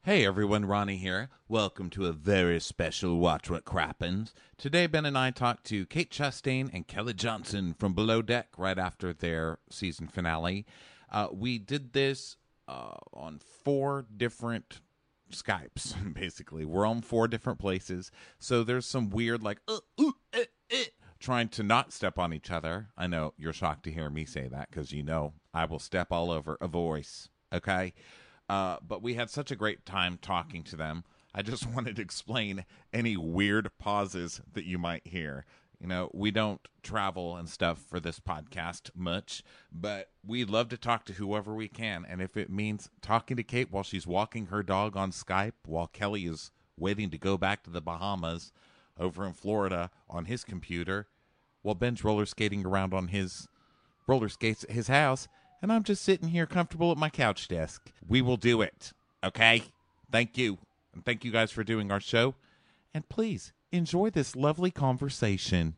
Hey everyone, Ronnie here. Welcome to a very special Watch What Crappens. Today, Ben and I talked to Kate Chastain and Kelly Johnson from Below Deck right after their season finale. We did this on 4 different Skypes, basically. We're on 4 different places, so there's some weird, trying to not step on each other. I know you're shocked to hear me say that because you know I will step all over a voice, okay? But we had such a great time talking to them. I just wanted to explain any weird pauses that you might hear. You know, we don't travel and stuff for this podcast much, but we love to talk to whoever we can. And if it means talking to Kate while she's walking her dog on Skype, while Kelly is waiting to go back to the Bahamas over in Florida on his computer, while Ben's roller skating around on his roller skates at his house, and I'm just sitting here comfortable at my couch desk. We will do it, okay? Thank you. And thank you guys for doing our show. And please, enjoy this lovely conversation.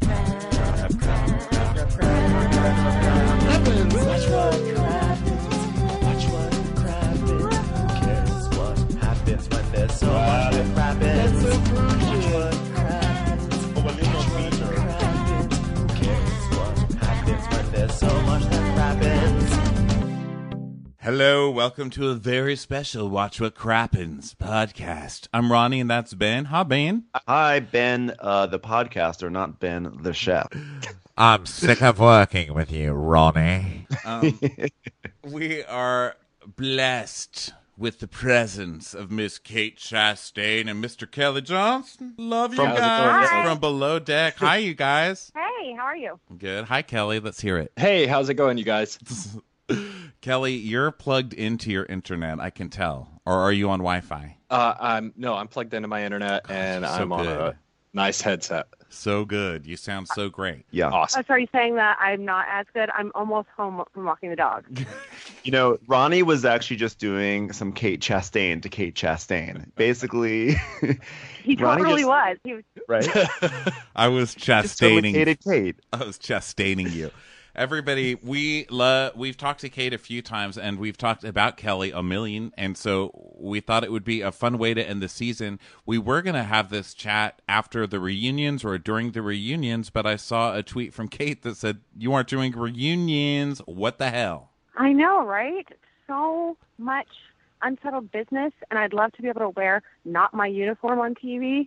Hello, welcome to a very special Watch What Crappens podcast. I'm Ronnie, and that's Ben. Hi, Ben. Hi, Ben, the podcaster, not Ben, the chef. I'm sick of working with you, Ronnie. We are blessed with the presence of Miss Kate Chastain and Mr. Kelly Johnson. Love you guys from Below Deck. Hi, you guys. Hey, how are you? Good. Hi, Kelly. Let's hear it. Hey, how's it going, you guys? Kelly, you're plugged into your internet, I can tell. Or are you on Wi-Fi? I'm plugged into my internet, and so I'm on a nice headset. So good. You sound so great. Yeah. Awesome. So are you saying that I'm not as good? I'm almost home from walking the dog. You know, Ronnie was actually just doing some Kate Chastain to Kate Chastain. Basically, He totally was. He was. Right? I was Just totally chastaining. hated Kate. I was chastaining you. Everybody, we've talked to Kate a few times, and we've talked about Kelly a million, and so we thought it would be a fun way to end the season. We were going to have this chat after the reunions or during the reunions, but I saw a tweet from Kate that said, "You aren't doing reunions. What the hell?" I know, right? So much unsettled business, and I'd love to be able to wear not my uniform on TV.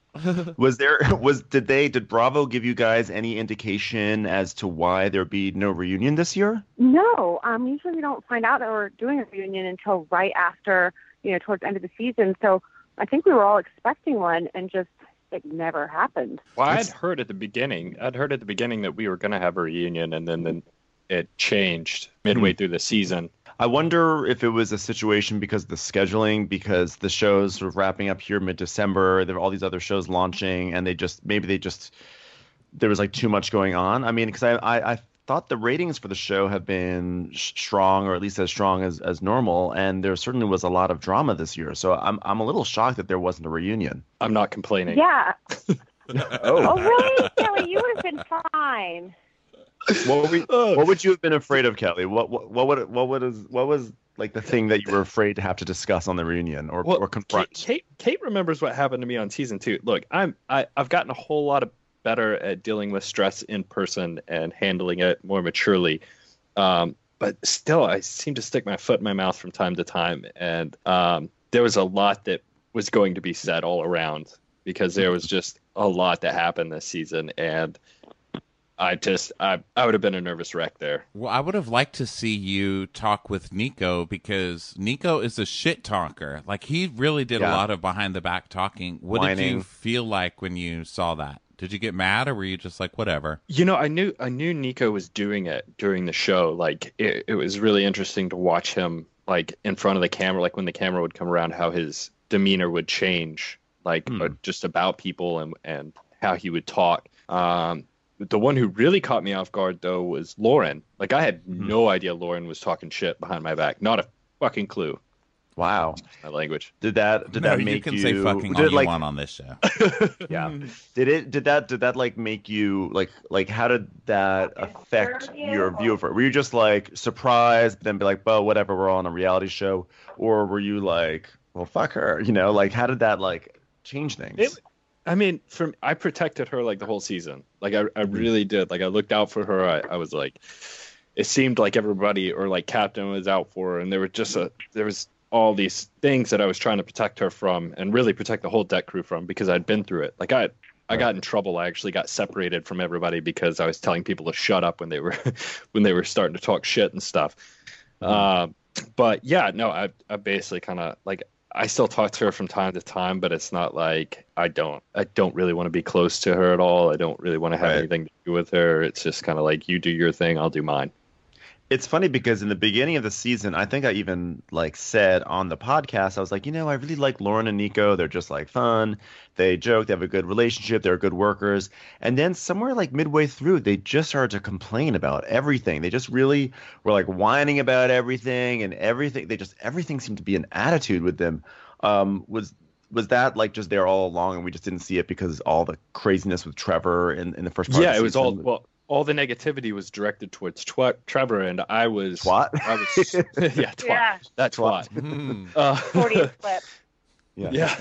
Did Bravo give you guys any indication as to why there'd be no reunion this year? No, usually we don't find out that we're doing a reunion until right after, towards the end of the season. So I think we were all expecting one, and just it never happened. Well, I'd heard at the beginning that we were going to have a reunion, and then it changed midway through the season. I wonder if it was a situation because of the scheduling, because the show's sort of wrapping up here mid-December. There were all these other shows launching, and there was like too much going on. I mean, because I thought the ratings for the show have been strong, or at least as strong as normal, and there certainly was a lot of drama this year. So I'm a little shocked that there wasn't a reunion. I'm not complaining. Yeah. Oh, Oh, really? Kelly, you would have been fine. What would you have been afraid of, Kelly? What was like the thing that you were afraid to have to discuss on the reunion or confront? Kate remembers what happened to me on season 2. Look, I've gotten a whole lot better at dealing with stress in person and handling it more maturely. But still, I seem to stick my foot in my mouth from time to time. And there was a lot that was going to be said all around because there was just a lot that happened this season. And I would have been a nervous wreck there. Well, I would have liked to see you talk with Nico, because Nico is a shit talker. Like, he really did a lot of behind the back talking. What did you feel like when you saw that? Did you get mad, or were you just like, whatever? I knew Nico was doing it during the show. Like, it was really interesting to watch him, like, in front of the camera, like when the camera would come around, how his demeanor would change, like just about people and how he would talk. The one who really caught me off guard, though, was Lauren. Like, I had no idea Lauren was talking shit behind my back. Not a fucking clue. Wow. My language. Did that make you? You can say fucking all you want on this show. Yeah. Did that like make you like how did that affect your view of her? Were you just like surprised, but then be like, "Well, whatever, we're all on a reality show," or were you like, well, fuck her. You know, like how did that like change things? I mean, I protected her like the whole season. Like I really did. Like I looked out for her. I was like, it seemed like everybody or like Captain was out for her, and there was all these things that I was trying to protect her from, and really protect the whole deck crew from, because I'd been through it. Like I got in trouble. I actually got separated from everybody because I was telling people to shut up when they were starting to talk shit and stuff. But yeah, no, I basically kind of like, I still talk to her from time to time, but it's not like I don't really want to be close to her at all. I don't really want to have anything to do with her. It's just kind of like, you do your thing, I'll do mine. It's funny because in the beginning of the season, I think I even like said on the podcast, I was like, you know, I really like Lauren and Nico. They're just like fun. They joke. They have a good relationship. They're good workers. And then somewhere like midway through, they just started to complain about everything. They just really were like whining about everything and everything. Everything seemed to be an attitude with them. Was that like just there all along and we just didn't see it because all the craziness with Trevor in the first part? Yeah, it was all the negativity was directed towards Trevor, and I was twat. Yeah, twat. Yeah. That's twat. 40 flip. Yeah.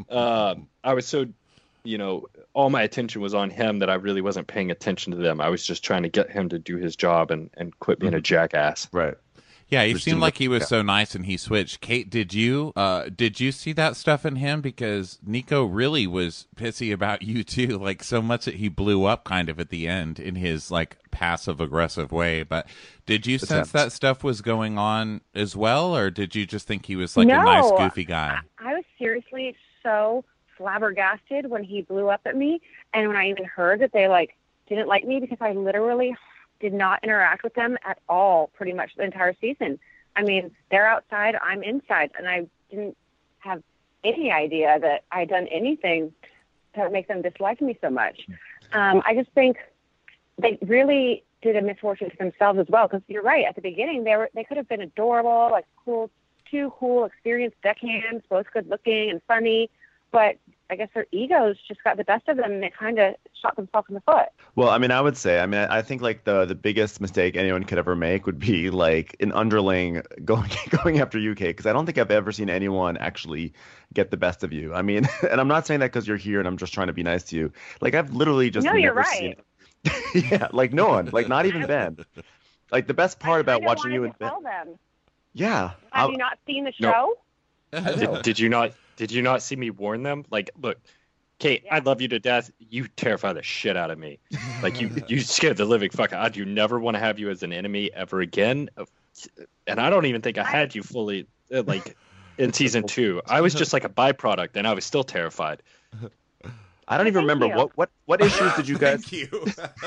I was so, all my attention was on him that I really wasn't paying attention to them. I was just trying to get him to do his job and quit being a jackass. Right. Yeah, he seemed like he was so nice, and he switched. Kate, did you see that stuff in him? Because Nico really was pissy about you too, like so much that he blew up kind of at the end in his like passive aggressive way. But did you sense that stuff was going on as well, or did you just think he was like a nice goofy guy? I was seriously so flabbergasted when he blew up at me, and when I even heard that they like didn't like me, because I literally did not interact with them at all pretty much the entire season. I mean, they're outside, I'm inside, and I didn't have any idea that I'd done anything to make them dislike me so much. I just think they really did a misfortune to themselves as well, because you're right, at the beginning they could have been adorable, like two cool, experienced deckhands, both good looking and funny, but I guess their egos just got the best of them, and they kind of shot themselves in the foot. Well, I mean, I think like the biggest mistake anyone could ever make would be like an underling going after UK, because I don't think I've ever seen anyone actually get the best of you. I mean, and I'm not saying that because you're here and I'm just trying to be nice to you. Like I've literally just never seen it. Yeah, like no one, like not even Ben. Like the best part about watching you and Ben. Tell them. Yeah. Have you not seen the show? No. Did you not see me warn them? Like, look, Kate, I love you to death. You terrify the shit out of me. Like, you scared the living fuck out. You never want to have you as an enemy ever again. And I don't even think I had you fully, like, in season 2. I was just like a byproduct, and I was still terrified. I don't even remember what issues did you guys? Thank you.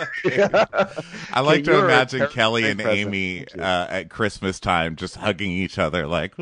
I like to imagine Kelly and Amy at Christmas time just hugging each other like.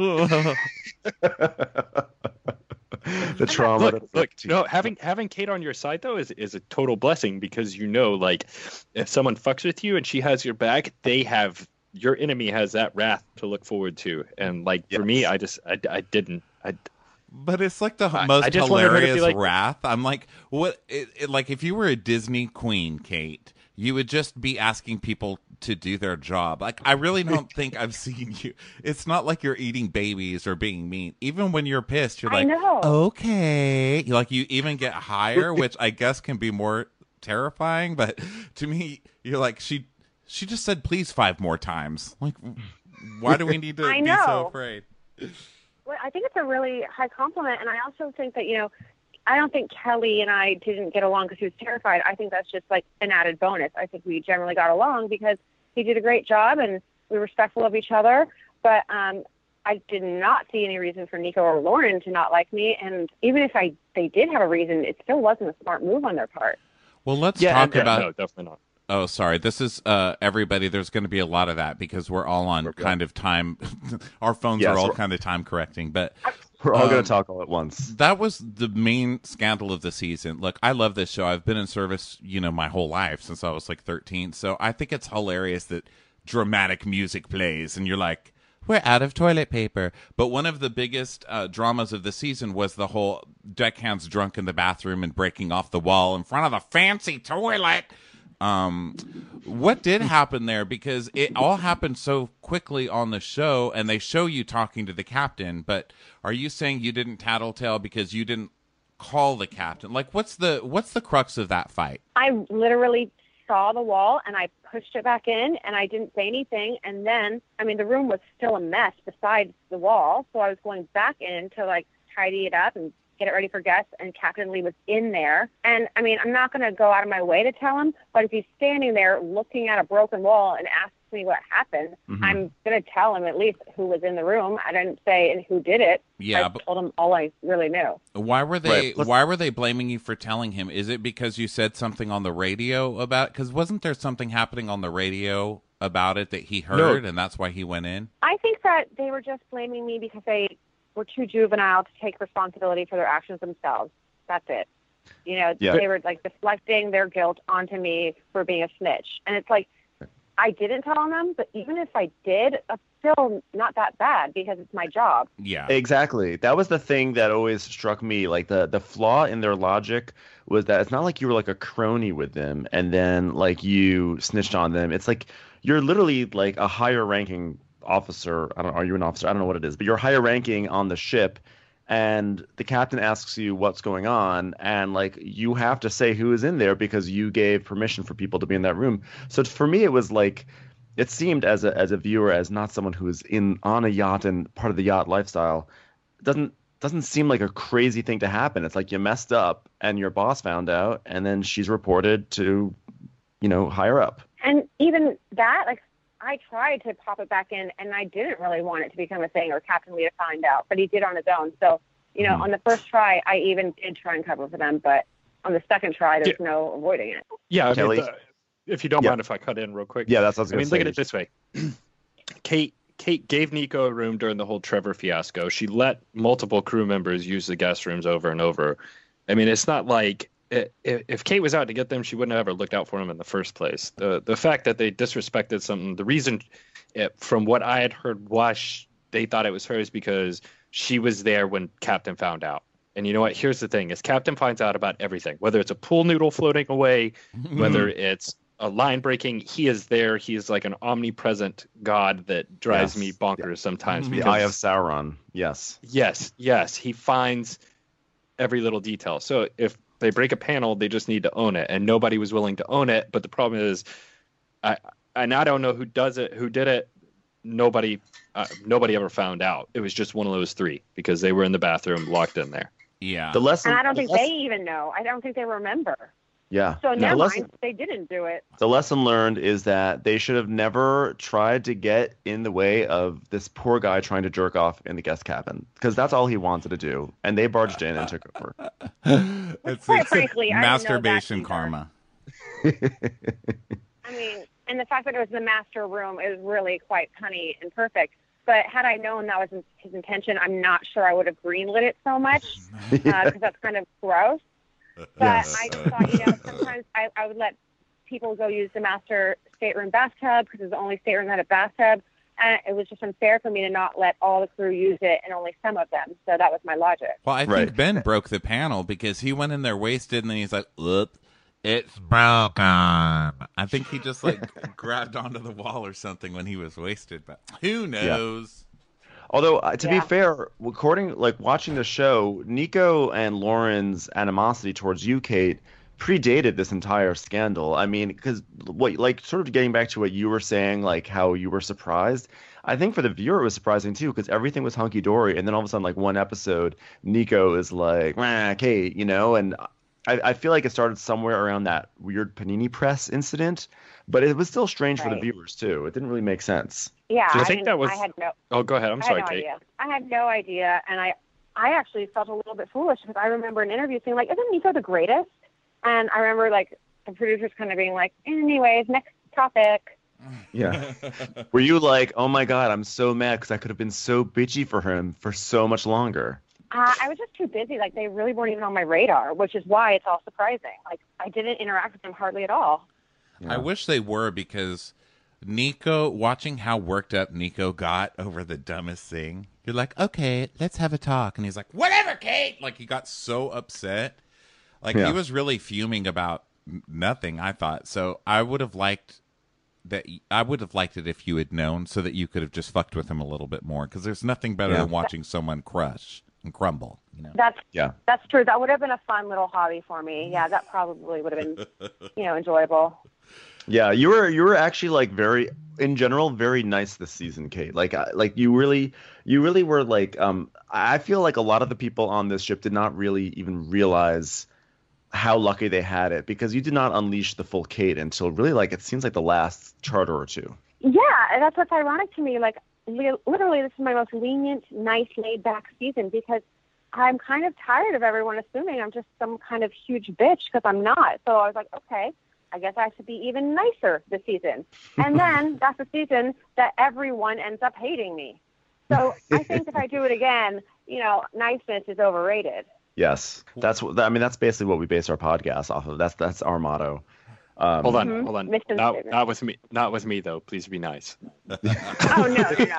The trauma. Look, no, having Kate on your side though is a total blessing, because like if someone fucks with you and she has your back, your enemy has that wrath to look forward to, and like for me, I didn't. But it's like the most hilarious like, wrath. I'm like, what? Like if you were a Disney queen, Kate, you would just be asking people to do their job. Like I really don't think I've seen you. It's not like you're eating babies or being mean. Even when you're pissed, you're like, okay. Like you even get higher, which I guess can be more terrifying. But to me, you're like, she just said please 5 more times. Like, why do we need to be so afraid? Well, I think it's a really high compliment, and I also think that, I don't think Kelly and I didn't get along because he was terrified. I think that's just like an added bonus. I think we generally got along because he did a great job and we were respectful of each other. But I did not see any reason for Nico or Lauren to not like me. And even if they did have a reason, it still wasn't a smart move on their part. Well, let's talk about. No, definitely not. Oh, sorry. This is everybody. There's going to be a lot of that because we're all on kind of time. Our phones are all kind of time correcting, but we're all going to talk all at once. That was the main scandal of the season. Look, I love this show. I've been in service, my whole life since I was like 13. So I think it's hilarious that dramatic music plays and you're like, we're out of toilet paper. But one of the biggest dramas of the season was the whole deckhands drunk in the bathroom and breaking off the wall in front of the fancy toilet. What did happen there? Because it all happened so quickly on the show, and they show you talking to the captain. But are you saying you didn't tattletale because you didn't call the captain? Like, what's the crux of that fight? I literally saw the wall and I pushed it back in and I didn't say anything. And then, I mean, the room was still a mess besides the wall. So I was going back in to like tidy it up and get it ready for guests, and Captain Lee was in there. And I mean, I'm not going to go out of my way to tell him, but if he's standing there looking at a broken wall and asks me what happened, I'm going to tell him at least who was in the room. I didn't say who did it. Yeah, I told him all I really knew. Why were they blaming you for telling him? Is it because you said something on the radio about it? Because wasn't there something happening on the radio about it that he heard, and that's why he went in? I think that they were just blaming me because they were too juvenile to take responsibility for their actions themselves. That's it. You know, they were like deflecting their guilt onto me for being a snitch. And it's like, I didn't tell them, but even if I did, it's still not that bad because it's my job. Yeah. Exactly. That was the thing that always struck me. Like the flaw in their logic was that it's not like you were like a crony with them and then like you snitched on them. It's like you're literally like a higher ranking officer. Are you an officer? I don't know what it is, but you're higher ranking on the ship. And the captain asks you what's going on, and like you have to say who is in there because you gave permission for people to be in that room. So for me, it was like it seemed as a viewer, as not someone who is on a yacht and part of the yacht lifestyle, doesn't seem like a crazy thing to happen. It's like you messed up and your boss found out, and then she's reported to, higher up. And even that, like, I tried to pop it back in, and I didn't really want it to become a thing or Captain Lee to find out, but he did on his own. So, on the first try, I even did try and cover for them, but on the second try, there's no avoiding it. Yeah, I Kelly? mean, if you don't mind if I cut in real quick. Yeah, that's what I was going to say. Look at it this way. Kate gave Nico a room during the whole Trevor fiasco. She let multiple crew members use the guest rooms over and over. I mean, it's not like if Kate was out to get them, she wouldn't have ever looked out for them in the first place. The fact that they disrespected something, the reason, from what I had heard, why they thought it was hers because she was there when Captain found out. And you know what? Here's the thing: is Captain finds out about everything, whether it's a pool noodle floating away, whether it's a line breaking. He is there. He is like an omnipresent god that drives me bonkers sometimes. The Eye of Sauron. Yes. Yes. He finds every little detail. So if they break a panel, they just need to own it, and nobody was willing to own it. But the problem is, I don't know who did it. Nobody ever found out. It was just one of those three because they were in the bathroom locked in there. Yeah. And I don't think they even know. I don't think they remember. Yeah. So never mind, they didn't do it. The lesson learned is that they should have never tried to get in the way of this poor guy trying to jerk off in the guest cabin, because that's all he wanted to do, and they barged in and took over. It's quite frankly, I masturbation karma. I mean, and the fact that it was the master room is really quite punny and perfect. But had I known that was his intention, I'm not sure I would have greenlit it so much because that's kind of gross. But I just thought, sometimes I would let people go use the master stateroom bathtub because it's the only stateroom that had a bathtub. And it was just unfair for me to not let all the crew use it and only some of them. So that was my logic. Well, I think Ben broke the panel because he went in there wasted and then he's like, "Look, it's broken." I think he just grabbed onto the wall or something when he was wasted. But who knows? Yeah. Although, to be fair, watching the show, Nico and Lauren's animosity towards you, Kate, predated this entire scandal. I mean, because sort of getting back to what you were saying, like how you were surprised. I think for the viewer it was surprising too, because everything was hunky dory, and then all of a sudden, one episode, Nico is like, Kate, and I feel like it started somewhere around that weird Panini Press incident, but it was still strange for the viewers too. It didn't really make sense. Yeah, I think that was. I had no. Oh, go ahead. I'm sorry, Kate. Idea. I had no idea, and I actually felt a little bit foolish because I remember an interview saying "Isn't Nico the greatest?" And I remember the producers kind of being like, "Anyways, next topic." Yeah. Were you like, "Oh my God, I'm so mad because I could have been so bitchy for him for so much longer"? I was just too busy. They really weren't even on my radar, which is why it's all surprising. I didn't interact with them hardly at all. Yeah. I wish they were, because Nico, watching how worked up Nico got over the dumbest thing, you're like, okay, let's have a talk. And he's like, whatever, Kate. He got so upset. He was really fuming about nothing, I thought. So I would have liked I would have liked it if you had known, so that you could have just fucked with him a little bit more. Because there's nothing better than watching someone crush and crumble. You know. That's true. That would have been a fun little hobby for me. Yeah, that probably would have been, enjoyable. Yeah, you were actually like in general very nice this season, Kate. Like you really were like I feel like a lot of the people on this ship did not really even realize how lucky they had it, because you did not unleash the full Kate until really like it seems like the last charter or two. Yeah, and that's what's ironic to me. Like literally, this is my most lenient, nice, laid back season, because I'm kind of tired of everyone assuming I'm just some kind of huge bitch, because I'm not. So I was like, okay, I guess I should be even nicer this season. And then that's the season that everyone ends up hating me. So I think if I do it again, niceness is overrated. Yes, that's basically what we base our podcast off of. That's our motto. Hold on. Not with me though. Please be nice. Oh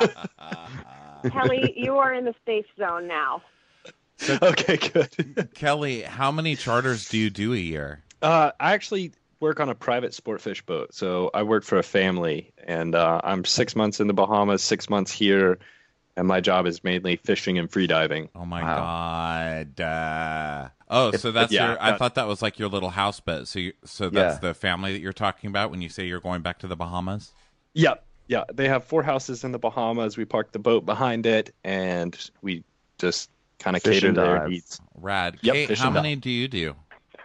no. Kelly, you are in the safe zone now. Okay, good. Kelly, how many charters do you do a year? I actually work on a private sportfish boat. So I work for a family, and I'm 6 months in the Bahamas, 6 months here, and my job is mainly fishing and freediving. Oh my God! So that's I thought that was like your little house boat. So that's the family that you're talking about when you say you're going back to the Bahamas. Yep. Yeah, they have 4 houses in the Bahamas. We park the boat behind it, and we just kind of cater to their needs. Rad. Yep, Kate, how many do you do?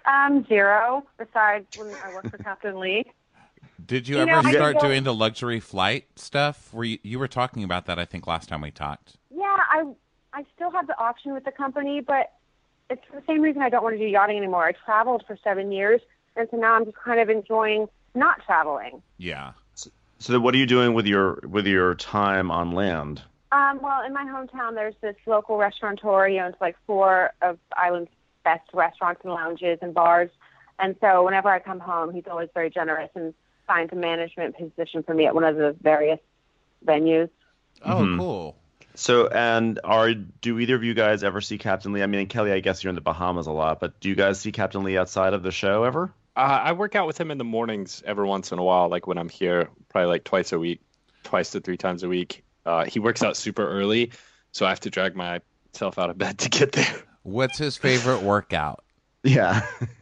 0, besides when I work for Captain Lee. Did you ever start doing the luxury flight stuff? You were talking about that, I think, last time we talked. Yeah, I still have the option with the company, but it's for the same reason I don't want to do yachting anymore. I traveled for 7 years, and so now I'm just kind of enjoying not traveling. Yeah. So what are you doing with your time on land? Well, in my hometown, there's this local restaurateur. He owns like 4 of the island's best restaurants and lounges and bars. And so whenever I come home, he's always very generous and finds a management position for me at one of the various venues. Oh, cool. So, do either of you guys ever see Captain Lee? I mean, Kelly, I guess you're in the Bahamas a lot, but do you guys see Captain Lee outside of the show ever? I work out with him in the mornings every once in a while, like when I'm here, probably like twice to 3 times a week. He works out super early, so I have to drag myself out of bed to get there. What's his favorite workout? Yeah.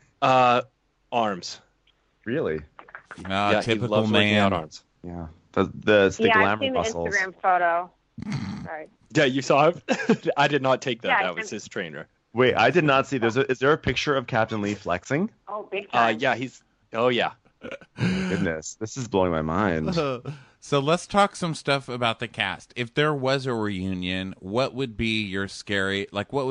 Arms. Really? Yeah, typical he loves man. working out arms. Yeah. The glamour I've seen muscles. the Instagram photo. Sorry. Yeah, you saw him? I did not take that. Yeah, that was his trainer. Wait, I did not see. Is there a picture of Captain Lee flexing? Oh, big time. Yeah, oh yeah. Goodness, this is blowing my mind. So let's talk some stuff about the cast. If there was a reunion, what would be your scariest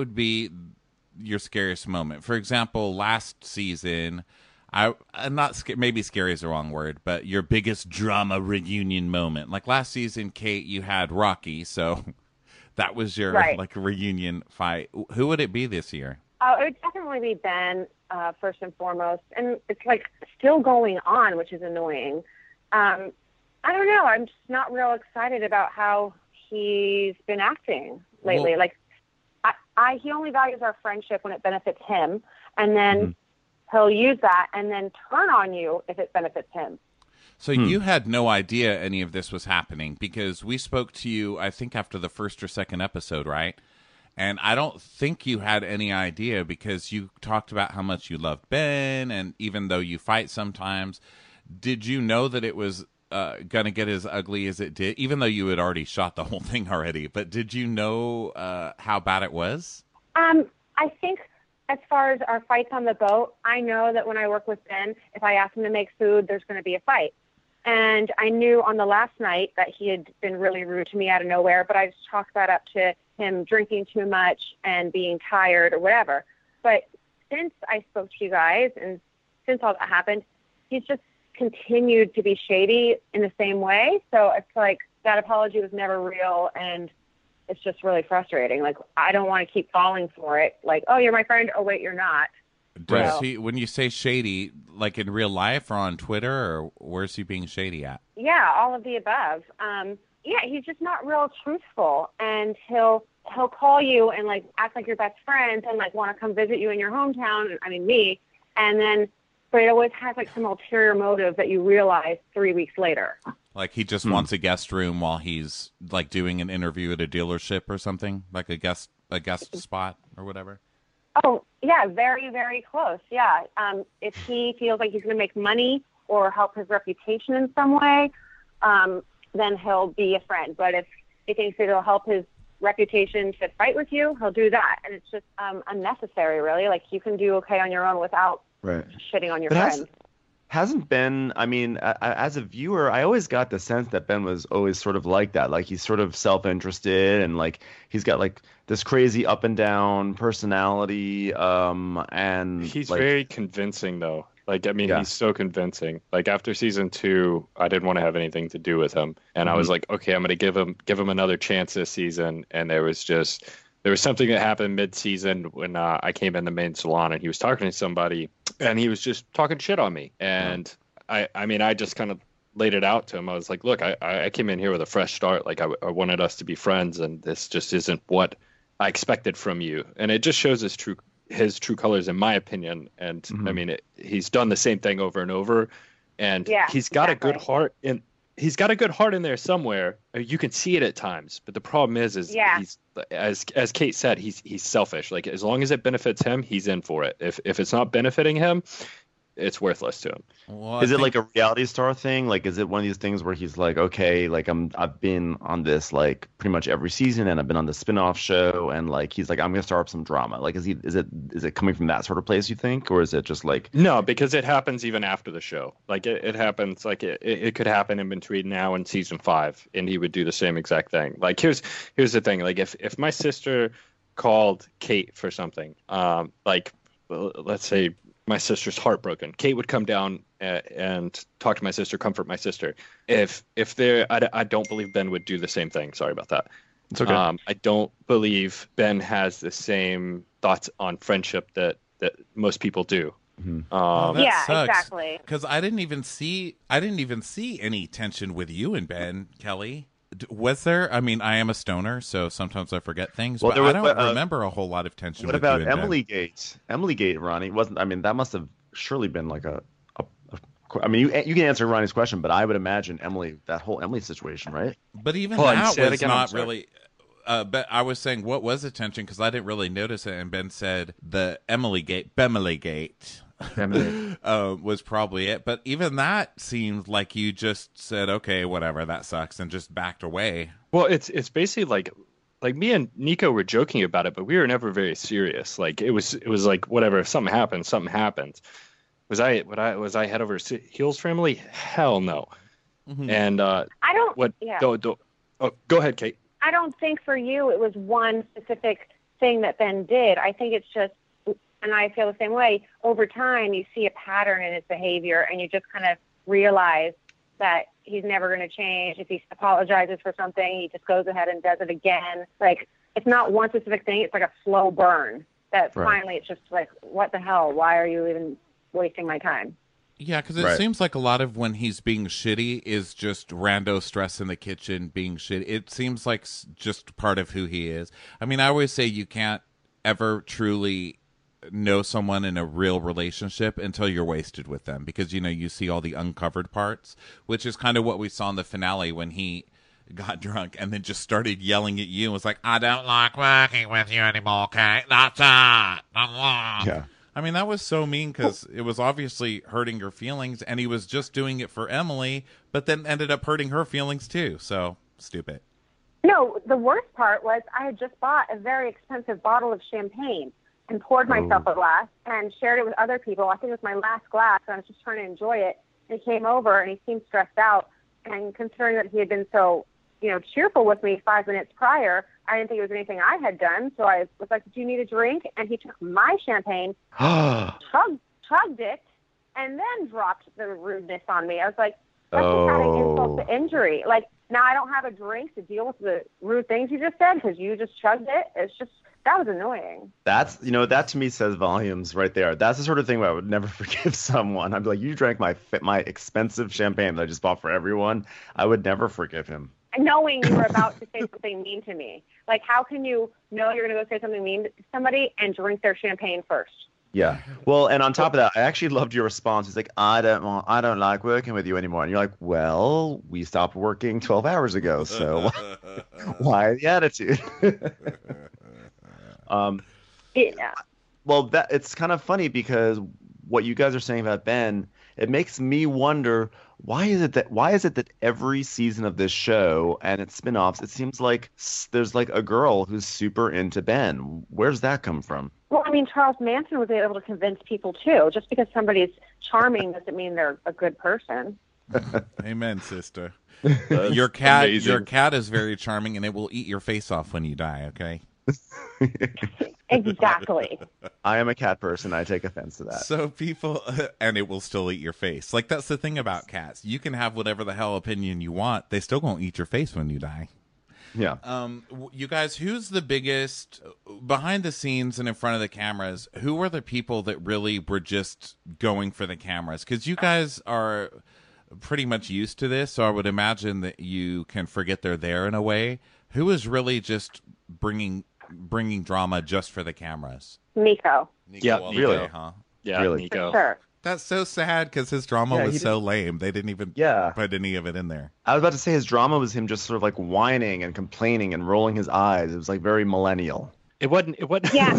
moment? For example, last season, maybe scary is the wrong word, but your biggest drama reunion moment. Like last season, Kate, you had Rocky, so that was your reunion fight. Who would it be this year? It would definitely be Ben, first and foremost. And it's like still going on, which is annoying. I don't know. I'm just not real excited about how he's been acting lately. Well, like, he only values our friendship when it benefits him, and then he'll use that and then turn on you if it benefits him. So you had no idea any of this was happening, because we spoke to you, I think, after the first or second episode, right? And I don't think you had any idea, because you talked about how much you loved Ben, and even though you fight sometimes, did you know that it was going to get as ugly as it did, even though you had already shot the whole thing already? But did you know how bad it was? I think as far as our fights on the boat, I know that when I work with Ben, if I ask him to make food, there's going to be a fight. And I knew on the last night that he had been really rude to me out of nowhere, but I just chalked that up to him drinking too much and being tired or whatever. But since I spoke to you guys and since all that happened, he's just continued to be shady in the same way. So it's like that apology was never real, and it's just really frustrating. Like, I don't want to keep falling for it. Like, oh, you're my friend. Oh, wait, you're not. Does he, when you say shady, like in real life or on Twitter, or where's he being shady at? Yeah, all of the above. Yeah, he's just not real truthful, and he'll call you and like act like your best friends and like want to come visit you in your hometown. I mean, me, and then but it always has like some ulterior motive that you realize 3 weeks later. Like he just wants a guest room while he's like doing an interview at a dealership or something, like a guest spot or whatever. Oh, yeah, very, very close. Yeah. If he feels like he's going to make money or help his reputation in some way, then he'll be a friend. But if he thinks it'll help his reputation to fight with you, he'll do that. And it's just unnecessary, really. Like, you can do okay on your own without shitting on your friends. Hasn't Ben, I mean, as a viewer, I always got the sense that Ben was always sort of like that. Like, he's sort of self-interested and, like, he's got, like, this crazy up and down personality. And he's like, very convincing, though. Like, I mean, he's so convincing. Like, after season 2, I didn't want to have anything to do with him. And I was like, okay, I'm going to give him another chance this season. And there was something that happened mid-season when I came in the main salon and he was talking to somebody and he was just talking shit on me. And I mean, I just kind of laid it out to him. I was like, look, I came in here with a fresh start. Like, I wanted us to be friends, and this just isn't what I expected from you. And it just shows his true colors, in my opinion. And I mean, he's done the same thing over and over, and he's got a good heart in. He's got a good heart in there somewhere. You can see it at times, but the problem is he's, as Kate said, he's selfish. Like, as long as it benefits him, he's in for it. If it's not benefiting him, it's worthless to him. Well, is it like a reality star thing? Like, is it one of these things where he's like, okay, like I've been on this like pretty much every season, and I've been on the spin-off show, and like he's like, I'm gonna start up some drama. Like, is it coming from that sort of place, you think, or is it just like? No, because it happens even after the show. Like, it happens. Like, it could happen in between now and season 5, and he would do the same exact thing. Like, here's the thing. Like, if my sister called Kate for something, like, let's say my sister's heartbroken, Kate would come down and talk to my sister, comfort my sister. If I don't believe Ben would do the same thing. Sorry about that. It's okay. I don't believe Ben has the same thoughts on friendship that most people do. Exactly. Because I didn't even see any tension with you and Ben, Kelly. Was there? I mean, I am a stoner, so sometimes I forget things, but I don't remember a whole lot of tension. What with about you and Emily Ben. Gate? Emily Gate, Ronnie, wasn't. I mean, that must have surely been like I mean, you can answer Ronnie's question, but I would imagine that whole Emily situation, right? But even Hold on, that say it was again, I'm not sorry. really. But I was saying, what was the tension? Because I didn't really notice it, and Ben said the Emily Gate was probably it. But even that seemed like you just said, okay, whatever, that sucks, and just backed away. Well, it's basically like me and Nico were joking about it, but we were never very serious. Like, it was like, whatever, if something happens, something happens. Was I head over heels for Emily? Hell no. And I don't. Go ahead, Kate. I don't think for you it was one specific thing that Ben did. I think it's just, and I feel the same way, over time you see a pattern in his behavior and you just kind of realize that he's never going to change. If he apologizes for something, he just goes ahead and does it again. Like, it's not one specific thing. It's like a slow burn that finally it's just like, what the hell? Why are you even wasting my time? Yeah, because it seems like a lot of when he's being shitty is just rando stress in the kitchen being shitty. It seems like just part of who he is. I mean, I always say you can't ever truly know someone in a real relationship until you're wasted with them, because, you know, you see all the uncovered parts, which is kind of what we saw in the finale when he got drunk and then just started yelling at you and was like, I don't like working with you anymore, Kate. That's it. Yeah. I mean, that was so mean because it was obviously hurting your feelings, and he was just doing it for Emily, but then ended up hurting her feelings too. So stupid. No, the worst part was I had just bought a very expensive bottle of champagne and poured myself a glass and shared it with other people. I think it was my last glass, and I was just trying to enjoy it. And he came over, and he seemed stressed out. And considering that he had been so, cheerful with me 5 minutes prior, I didn't think it was anything I had done. So I was like, do you need a drink? And he took my champagne, chugged it, and then dropped the rudeness on me. I was like, that's just adding insult to injury. Like, now I don't have a drink to deal with the rude things you just said because you just chugged it. It's just, that was annoying. That's, that to me says volumes right there. That's the sort of thing where I would never forgive someone. I'd be like, you drank my expensive champagne that I just bought for everyone. I would never forgive him. Knowing you were about to say something mean to me. Like, how can you know you're going to go say something mean to somebody and drink their champagne first? Yeah. Well, and on top of that, I actually loved your response. He's like, I don't like working with you anymore. And you're like, well, we stopped working 12 hours ago, so why the attitude? um, Yeah. well, that it's kind of funny because what you guys are saying about Ben, it makes me wonder why is it that every season of this show and its spin-offs, it seems like there's like a girl who's super into Ben. Where's that come from? Well, I mean, Charles Manson was able to convince people too. Just because somebody's charming doesn't mean they're a good person. Amen, sister. That's Your cat amazing. is very charming, and it will eat your face off when you die. Okay. Exactly. I am a cat person. I take offense to that. So people, and it will still eat your face. Like, that's the thing about cats. You can have whatever the hell opinion you want. They still gonna eat your face when you die. Yeah. You guys, who's the biggest behind the scenes and in front of the cameras? Who are the people that really were just going for the cameras? Because you guys are pretty much used to this, so I would imagine that you can forget they're there in a way. Who is really just bringing drama just for the cameras? Nico. Yeah, Well, really? okay, huh? Yeah, Really? Nico. Sure. That's so sad because his drama Yeah, was he so lame. They didn't even Yeah. put any of it in there. I was about to say his drama was him just sort of like whining and complaining and rolling his eyes. It was like very millennial. It wasn't. It wasn't. Yeah.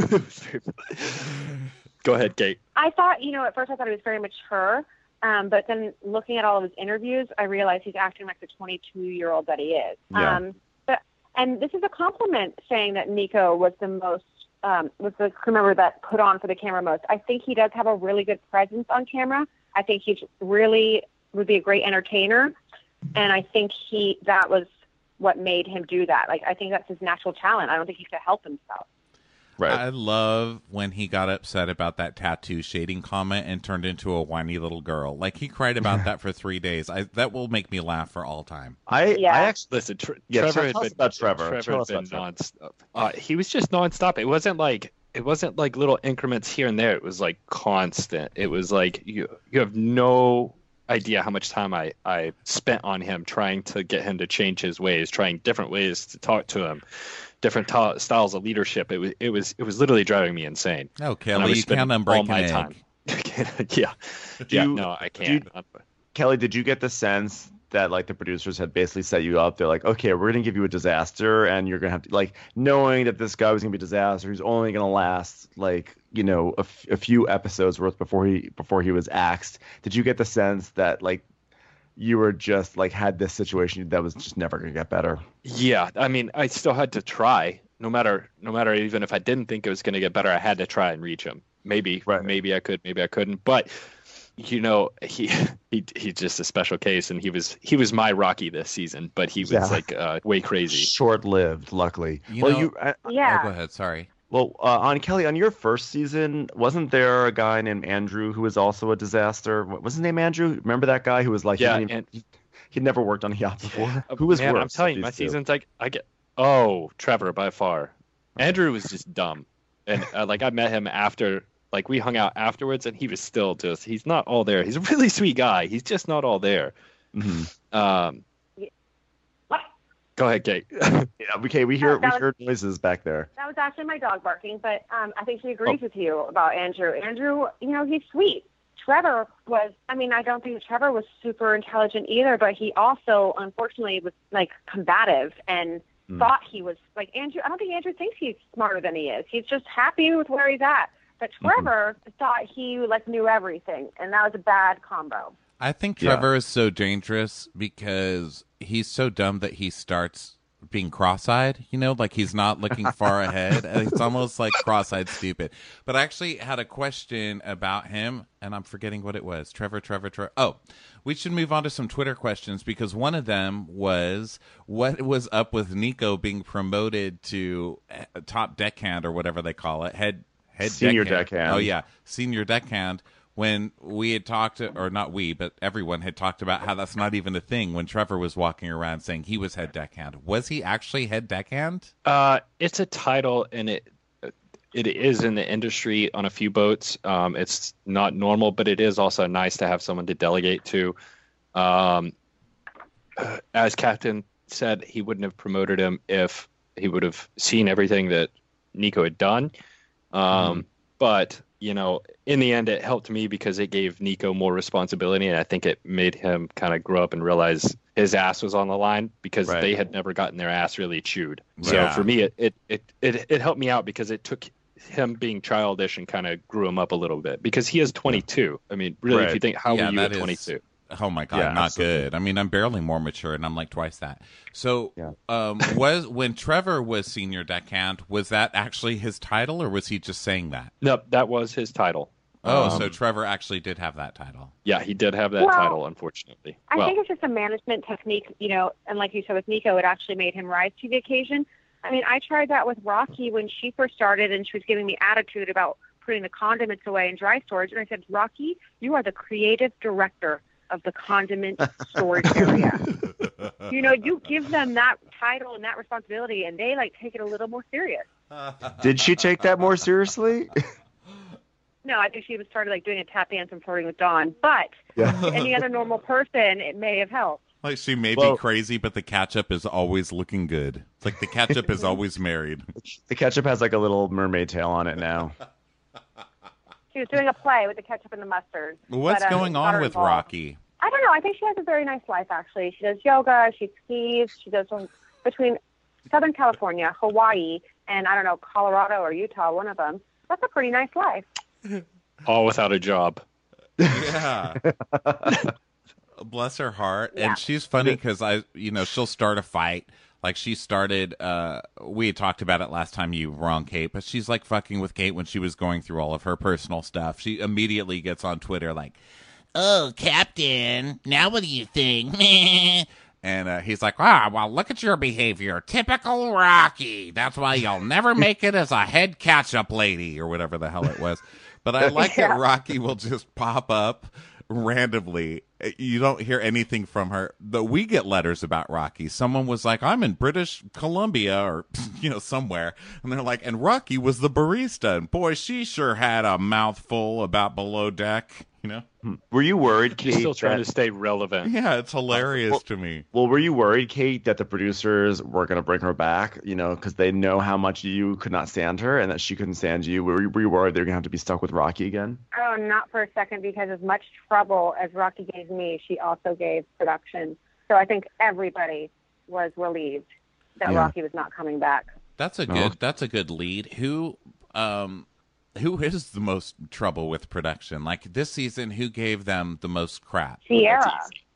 Go ahead, Kate. I thought, at first I thought he was very mature, but then looking at all of his interviews, I realized he's acting like the 22-year-old that he is. Yeah. And this is a compliment saying that Nico was the most, was the crew member that put on for the camera most. I think he does have a really good presence on camera. I think he really would be a great entertainer. And I think that was what made him do that. Like, I think that's his natural talent. I don't think he could help himself. Right. I love when he got upset about that tattoo shading comment and turned into a whiny little girl. Like, he cried about that for 3 days. That will make me laugh for all time. I actually Listen, Yeah, Trevor tell had us been about Trevor. Trevor Tell had us been about nonstop. He was just nonstop. It wasn't like little increments here and there. It was like constant. It was like you have no idea how much time I spent on him trying to get him to change his ways, trying different ways to talk to him, different styles of leadership. It was literally driving me insane. Oh, And I Kelly, was you spending can't unbreak all my an time. egg. Yeah. Do Yeah. you- No, I can't. Kelly, did you get the sense that like the producers had basically set you up? They're like, okay, we're gonna give you a disaster, and you're gonna have to, like, knowing that this guy was gonna be a disaster, he's only gonna last like a few episodes worth before he was axed. Did you get the sense that like you were just like had this situation that was just never gonna get better? Yeah, I mean, I still had to try. No matter, even if I didn't think it was going to get better, I had to try and reach him. Maybe I could, maybe I couldn't. But he's just a special case, and he was my Rocky this season. But he was like way crazy. Short-lived, luckily. Yeah. Yeah. Oh, go ahead. Sorry. On Kelly, on your first season, wasn't there a guy named Andrew who was also a disaster? What was his name, Andrew? Remember that guy who was like, he'd never worked on a yacht before? Who was Man, worse? I'm telling you, my seasons Trevor by far. Andrew was just dumb, and like I met him after, like we hung out afterwards, and he was still he's not all there. He's a really sweet guy. He's just not all there. Mm-hmm. Go ahead, Kate. Yeah, okay, we hear that was- heard noises back there. That was actually my dog barking, but I think she agrees with you about Andrew. Andrew, he's sweet. Trevor was, I don't think Trevor was super intelligent either, but he also, unfortunately, was like combative and thought he was like Andrew. I don't think Andrew thinks he's smarter than he is. He's just happy with where he's at. But Trevor thought he like knew everything, and that was a bad combo. I think Trevor is so dangerous because he's so dumb that he starts being cross-eyed, like he's not looking far ahead. And it's almost like cross-eyed stupid. But I actually had a question about him, and I'm forgetting what it was. Trevor. Oh, we should move on to some Twitter questions, because one of them was, what was up with Nico being promoted to top deckhand, or whatever they call it, head Senior deckhand. Oh, yeah, senior deckhand. When we had talked, or not we, but everyone had talked about how that's not even a thing, when Trevor was walking around saying he was head deckhand. Was he actually head deckhand? It's a title, and it is in the industry on a few boats. It's not normal, but it is also nice to have someone to delegate to. As Captain said, he wouldn't have promoted him if he would have seen everything that Nico had done. But, in the end, it helped me because it gave Nico more responsibility. And I think it made him kind of grow up and realize his ass was on the line because Right. they had never gotten their ass really chewed. So Yeah. for me, it helped me out because it took him being childish and kind of grew him up a little bit because he is 22. I mean, really, if Right. you think, how Yeah, were you that at is- 22? Oh my God, Yeah, not absolutely. good. I mean, I'm barely more mature, and I'm like twice that. So, Yeah. was when Trevor was senior deckhand, was that actually his title, or was he just saying that? No, that was his title. Oh, so Trevor actually did have that title. Yeah, he did have that Well, title, unfortunately. I Well, think it's just a management technique, and like you said with Nico, it actually made him rise to the occasion. I mean, I tried that with Rocky when she first started and she was giving me attitude about putting the condiments away in dry storage. And I said, Rocky, you are the creative director of the condiment storage area. You give them that title and that responsibility and they take it a little more serious. Did she take that more seriously? No, I think she was started doing a tap dance and flirting with Dawn. But Yeah. to any other normal person, it may have helped. Like she may Well- be crazy, but the ketchup is always looking good. It's like the ketchup is always married. The ketchup has a little mermaid tail on it now. She was doing a play with the ketchup and the mustard. What's But, going got on her with involved. Rocky? I don't know. I think she has a very nice life, actually. She does yoga. She skis. She does between Southern California, Hawaii, and I don't know, Colorado or Utah, one of them. That's a pretty nice life. all without a job. Yeah. Bless her heart. Yeah. And she's funny because she'll start a fight. Like she started, we had talked about it last time you were on, Kate, but she's like fucking with Kate when she was going through all of her personal stuff. She immediately gets on Twitter like, "Oh, Captain, now what do you think?" And he's like, well, look at your behavior. Typical Rocky. That's why you'll never make it as a head catch-up lady, or whatever the hell it was. But I like Yeah. that Rocky will just pop up randomly. You don't hear anything from her. We get letters about Rocky. Someone was like, I'm in British Columbia or, somewhere. And they're like, and Rocky was the barista. And boy, she sure had a mouthful about Below Deck, Were you worried, Kate? He's still trying to that- stay relevant. Yeah, it's hilarious to me. Well, were you worried, Kate, that the producers were going to bring her back? Because they know how much you could not stand her, and that she couldn't stand you. Were you worried they were going to have to be stuck with Rocky again? Oh, not for a second, because as much trouble as Rocky gave me, she also gave production. So I think everybody was relieved that Yeah. Rocky was not coming back. That's a Oh. good. That's a good lead. Who is the most trouble with production? Like this season, who gave them the most crap? Sierra.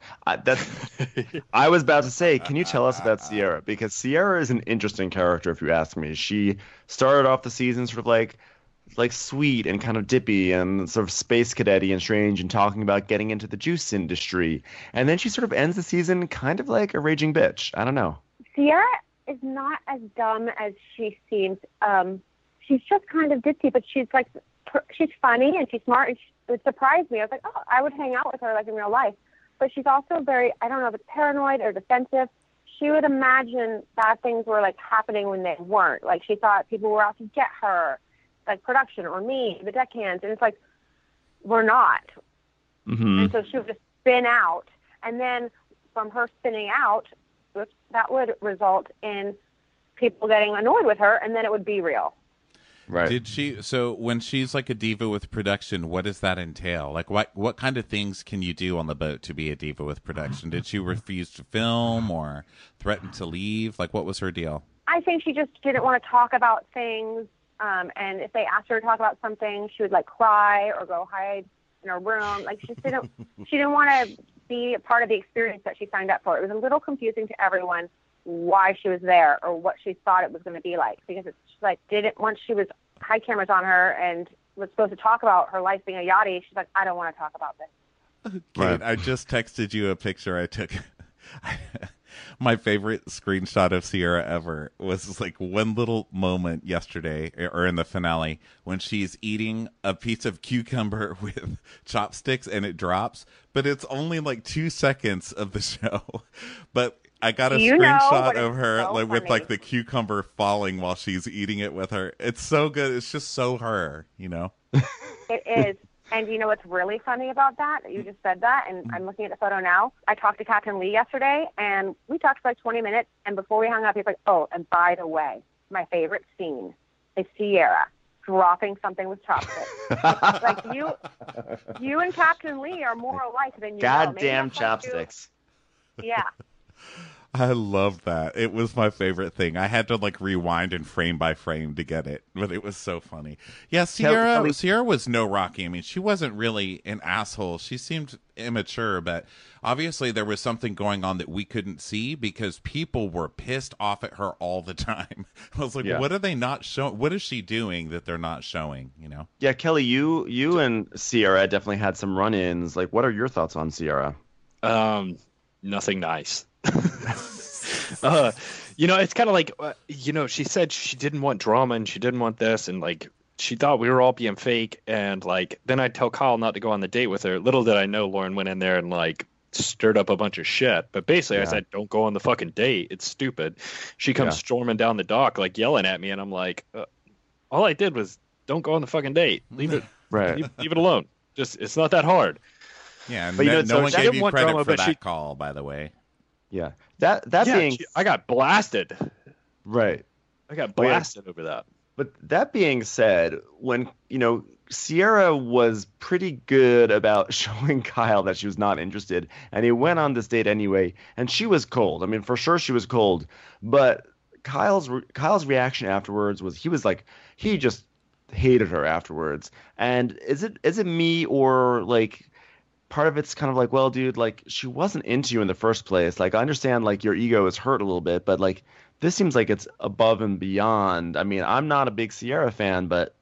I was about to say, can you tell us about Sierra? Because Sierra is an interesting character, if you ask me. She started off the season sort of like sweet and kind of dippy and sort of space cadet-y and strange and talking about getting into the juice industry. And then she sort of ends the season kind of like a raging bitch. I don't know. Sierra is not as dumb as she seems. She's just kind of ditzy, but she's funny and she's smart, and it surprised me. I was like, oh, I would hang out with her like in real life. But she's also very, I don't know if it's paranoid or defensive. She would imagine bad things were happening when they weren't. Like she thought people were out to get her, like production or me, the deckhands, and it's like we're not. Mm-hmm. And so she would just spin out, and then from her spinning out, that would result in people getting annoyed with her, and then it would be real. Right. Did she? So when she's like a diva with production, what does that entail? Like what kind of things can you do on the boat to be a diva with production? Did she refuse to film or threaten to leave? Like what was her deal? I think she just didn't want to talk about things, and if they asked her to talk about something, she would cry or go hide in her room. Like she didn't want to be a part of the experience that she signed up for. It was a little confusing to everyone why she was there or what she thought it was going to be like, because it's once she was high cameras on her and was supposed to talk about her life being a yachty, she's like, I don't want to talk about this. Kate, Right. I just texted you a picture I took. My favorite screenshot of Sierra ever was one little moment yesterday or in the finale when she's eating a piece of cucumber with chopsticks and it drops, but it's only 2 seconds of the show. But I got a You know, screenshot but of it's her so with funny. the cucumber falling while she's eating it with her. It's so good. It's just so her, It is. And you know what's really funny about that? You just said that, and I'm looking at the photo now. I talked to Captain Lee yesterday, and we talked for 20 minutes, and before we hung up, he's like, oh, and by the way, my favorite scene is Sierra dropping something with chopsticks. Like you and Captain Lee are more alike than you know. Maybe Goddamn that's why you- chopsticks. Yeah. I love that. It was my favorite thing. I had to like rewind and frame by frame to get it, but it was so funny. Yeah, Sierra was no Rocky. I mean, she wasn't really an asshole. She seemed immature, but obviously there was something going on that we couldn't see because people were pissed off at her all the time. I was like, what are they not showing? What is she doing that they're not showing, you know? Yeah, Kelly, you and Sierra definitely had some run-ins. Like, what are your thoughts on Sierra? Nothing nice. It's kind of like, she said she didn't want drama and she didn't want this, and like she thought we were all being fake, and like then I'd tell Kyle not to go on the date with her. Little did I know Lauren went in there and like stirred up a bunch of shit. But basically I said, don't go on the fucking date. It's stupid. She comes storming down the dock like yelling at me, and I'm like, all I did was don't go on the fucking date. Leave it leave it alone. Just it's not that hard. Yeah, but no one gave you credit drama, for that call, by the way. Yeah, I got blasted. Right. I got blasted over that. But that being said, when Sierra was pretty good about showing Kyle that she was not interested, and he went on this date anyway, and she was cold. I mean, for sure she was cold, but Kyle's reaction afterwards was he just hated her afterwards. And is it me, or like part of it's kind of like, well, dude, like she wasn't into you in the first place. Like I understand like your ego is hurt a little bit, but like this seems like it's above and beyond. I mean, I'm not a big Sierra fan, but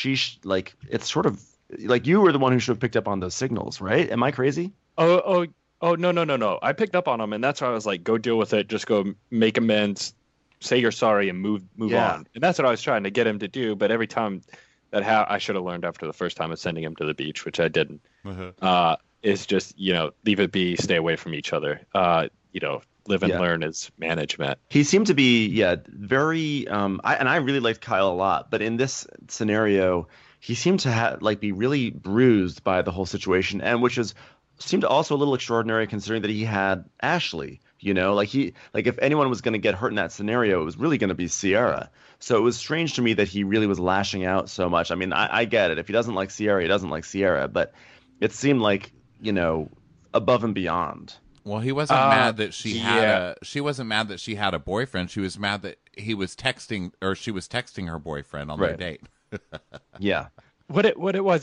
it's sort of like you were the one who should have picked up on those signals, right? Am I crazy? Oh, no. I picked up on them, and that's why I was like, go deal with it. Just go make amends, say you're sorry, and move on. And that's what I was trying to get him to do. But every time I should have learned after the first time of sending him to the beach, which I didn't. Is just, leave it be, stay away from each other. Live and learn is management. He seemed to be, very, I really liked Kyle a lot, but in this scenario, he seemed to be really bruised by the whole situation, and which seemed also a little extraordinary considering that he had Ashley, if anyone was going to get hurt in that scenario, it was really going to be Sierra. So it was strange to me that he really was lashing out so much. I mean, I get it. If he doesn't like Sierra, he doesn't like Sierra, but it seemed like, above and beyond. Well, he wasn't mad that she wasn't mad that she had a boyfriend. She was mad that she was texting her boyfriend on their date. Yeah. What it was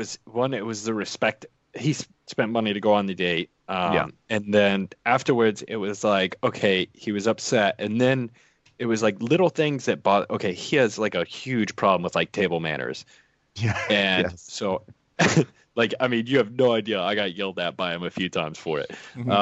the respect. He spent money to go on the date. And then afterwards it was like, okay, he was upset. And then it was like little things that bother. Okay, he has like a huge problem with like table manners. Yeah. And so I mean, you have no idea. I got yelled at by him a few times for it.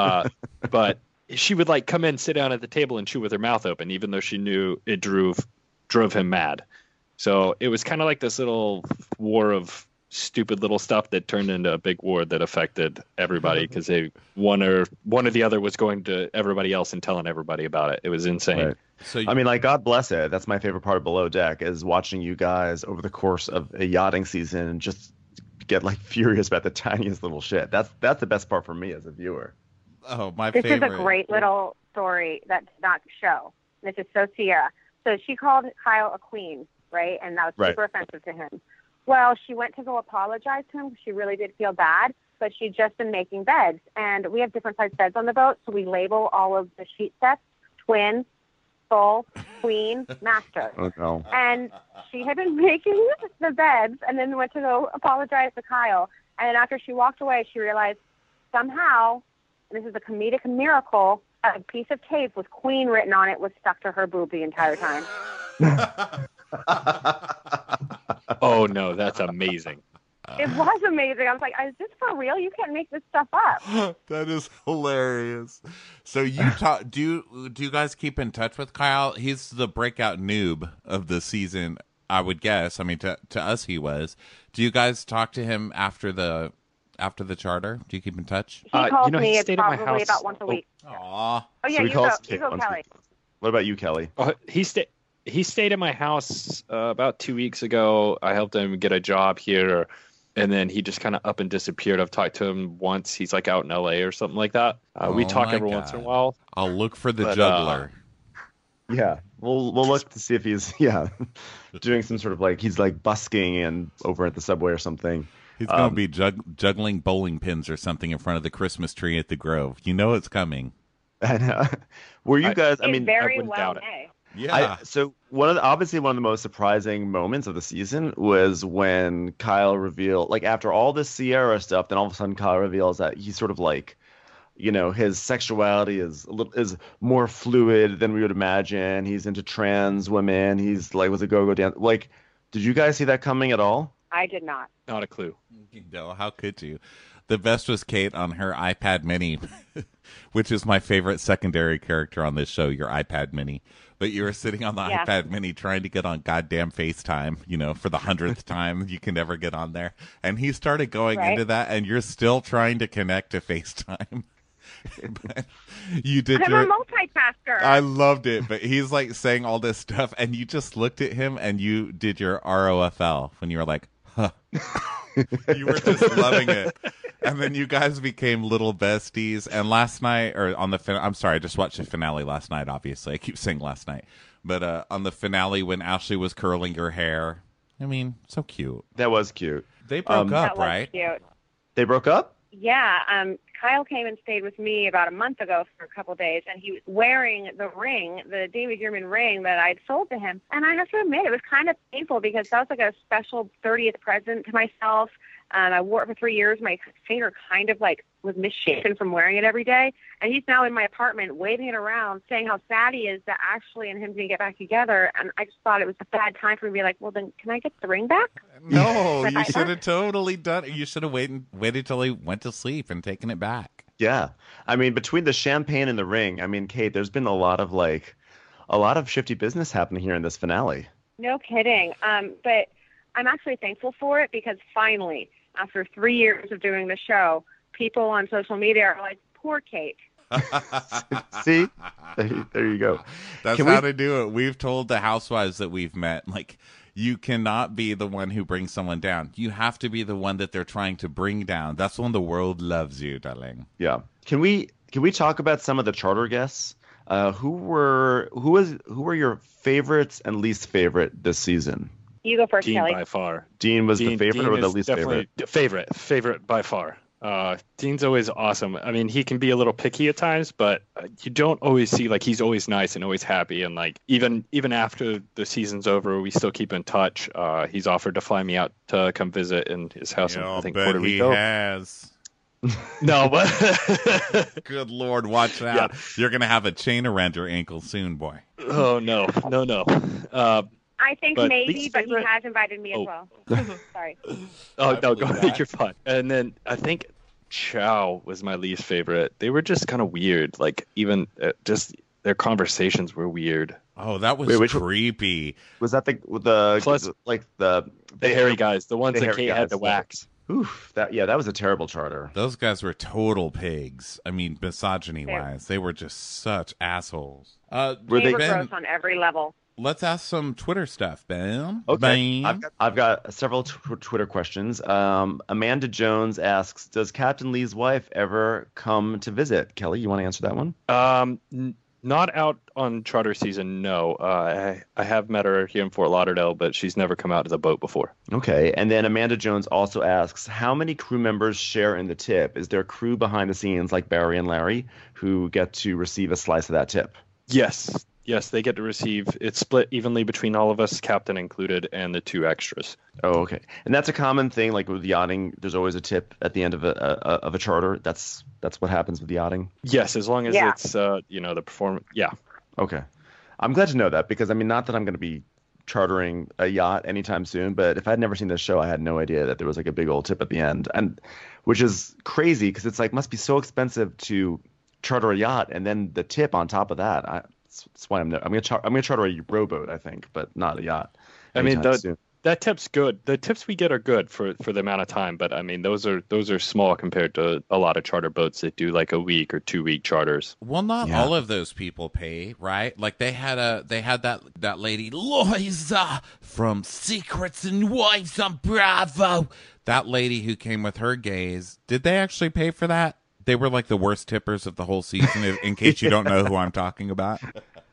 But she would like come in, sit down at the table, and chew with her mouth open, even though she knew it drove him mad. So it was kind of like this little war of stupid little stuff that turned into a big war that affected everybody because one or the other was going to everybody else and telling everybody about it. It was insane. Right. So I mean, like, God bless it. That's my favorite part of Below Deck is watching you guys over the course of a yachting season and just get like furious about the tiniest little shit. That's the best part for me as a viewer. Oh, my this favorite. This is a great little story that did not show. This is so Sierra. So she called Kyle a queen, right? And that was super offensive to him. Well, she went to go apologize to him. She really did feel bad, but she'd just been making beds. And we have different size beds on the boat, so we label all of the sheet sets, twin, full, queen, master. Oh, no. And she had been making the beds and then went to go apologize to Kyle. And then after she walked away, she realized somehow, and this is a comedic miracle, a piece of tape with queen written on it was stuck to her boob the entire time. Oh, no, that's amazing. It was amazing. I was like, is this for real? You can't make this stuff up. That is hilarious. So you do you guys keep in touch with Kyle? He's the breakout noob of the season, I would guess. I mean, to us he was. Do you guys talk to him after the charter? Do you keep in touch? He calls me stayed at my probably house. about once a week. Aw. Oh yeah, So you go, Kelly. What about you, Kelly? He stayed at my house about 2 weeks ago. I helped him get a job here, and then he just kind of up and disappeared. I've talked to him once. He's like out in LA or something like that. We talk every once in a while. I'll look for the juggler. Yeah, we'll look to see if he's doing some sort of like he's like busking and over at the subway or something. He's going to be juggling bowling pins or something in front of the Christmas tree at the Grove. You know it's coming. And, were you guys? I It mean, very wouldn't well doubt it. may. Yeah. so obviously one of the most surprising moments of the season was when Kyle revealed, like after all this Sierra stuff, then all of a sudden Kyle reveals that he's sort of like, his sexuality is more fluid than we would imagine. He's into trans women. He's like was a go-go dance. Like, did you guys see that coming at all? I did not. Not a clue. No, how could you? The best was Kate on her iPad mini, which is my favorite secondary character on this show, your iPad mini. But you were sitting on the Yeah. iPad mini trying to get on goddamn FaceTime, for the 100th time you can never get on there. And he started going Right. into that, and you're still trying to connect to FaceTime. But you did I'm your... a multitasker. I loved it, but he's like saying all this stuff, and you just looked at him and you did your ROFL when you were like, huh. You were just loving it. And then you guys became little besties. And last night, or on the I'm sorry, I just watched the finale last night, obviously. I keep saying last night. But on the finale, when Ashley was curling her hair, I mean, so cute. That was cute. They broke that up, was right? cute. They broke up? Yeah, Kyle came and stayed with me about a month ago for a couple days, and he was wearing the ring, the David Gearman ring that I'd sold to him. And I have to admit, it was kind of painful because that was like a special 30th present to myself. I wore it for 3 years. My finger kind of like was misshapen from wearing it every day. And he's now in my apartment waving it around, saying how sad he is that Ashley and him didn't get back together. And I just thought it was a bad time for me to be like, well, then can I get the ring back? No, you should have totally done it. You should have waited till he went to sleep and taken it back. Yeah. I mean, between the champagne and the ring, I mean, Kate, there's been a lot of shifty business happening here in this finale. No kidding. But I'm actually thankful for it because finally, after 3 years of doing the show, people on social media are like, poor Kate. See? There you go. That's Can how we- to do it. We've told the housewives that we've met, like, you cannot be the one who brings someone down. You have to be the one that they're trying to bring down. That's when the world loves you, darling. Yeah. Can we talk about some of the charter guests? Who were your favorites and least favorite this season? You go first, Dean Kelly. by far. Dean was the favorite Dean or the is least definitely favorite? Favorite by far. Dean's always awesome. I mean, he can be a little picky at times, but you don't always see like he's always nice and always happy. And like even after the season's over, we still keep in touch. He's offered to fly me out to come visit in his house in I think Puerto Rico. He has. No, but Good Lord, watch out. Yeah. You're going to have a chain around your ankle soon, boy. oh no. I think But maybe, least but he favorite? has invited me as Oh. well. Sorry. Oh I no, believe go that. ahead. You're fine. And then I think Chow was my least favorite. They were just kind of weird. Like even just their conversations were weird. Oh, that was Wait, which one? creepy. Was that the Plus- like the The hairy guys, the ones The that hairy Kate guys, had to yeah. wax. Oof, that was a terrible charter. Those guys were total pigs. I mean, misogyny-wise. They were just such assholes. Were They they were Ben, gross on every level. let's ask some Twitter stuff, Ben. Okay, Ben. I've got several Twitter questions. Amanda Jones asks, "Does Captain Lee's wife ever come to visit?" Kelly, you want to answer that one? Not out on charter season, no. I have met her here in Fort Lauderdale, but she's never come out to the boat before. Okay, and then Amanda Jones also asks, "How many crew members share in the tip? Is there crew behind the scenes like Barry and Larry who get to receive a slice of that tip?" Yes, they get to receive. It's split evenly between all of us, captain included, and the two extras. Oh, okay. And that's a common thing, like with yachting. There's always a tip at the end of a charter. That's what happens with yachting. Yes, as long as Yeah. it's the performance. Yeah, Okay, I'm glad to know that because I mean, not that I'm going to be chartering a yacht anytime soon, but if I'd never seen this show, I had no idea that there was like a big old tip at the end, and which is crazy because it's like must be so expensive to charter a yacht and then the tip on top of that. That's why I'm gonna charter a rowboat, I think, but not a yacht. I mean, anytime soon. that tip's good. The tips we get are good for the amount of time, but I mean, those are small compared to a lot of charter boats that do like a week or 2 week charters. Well, not Yeah. all of those people pay, right? Like they had that lady Loiza from Secrets and Wives on Bravo. That lady who came with her gays. Did they actually pay for that? They were like the worst tippers of the whole season. In case you don't know who I'm talking about.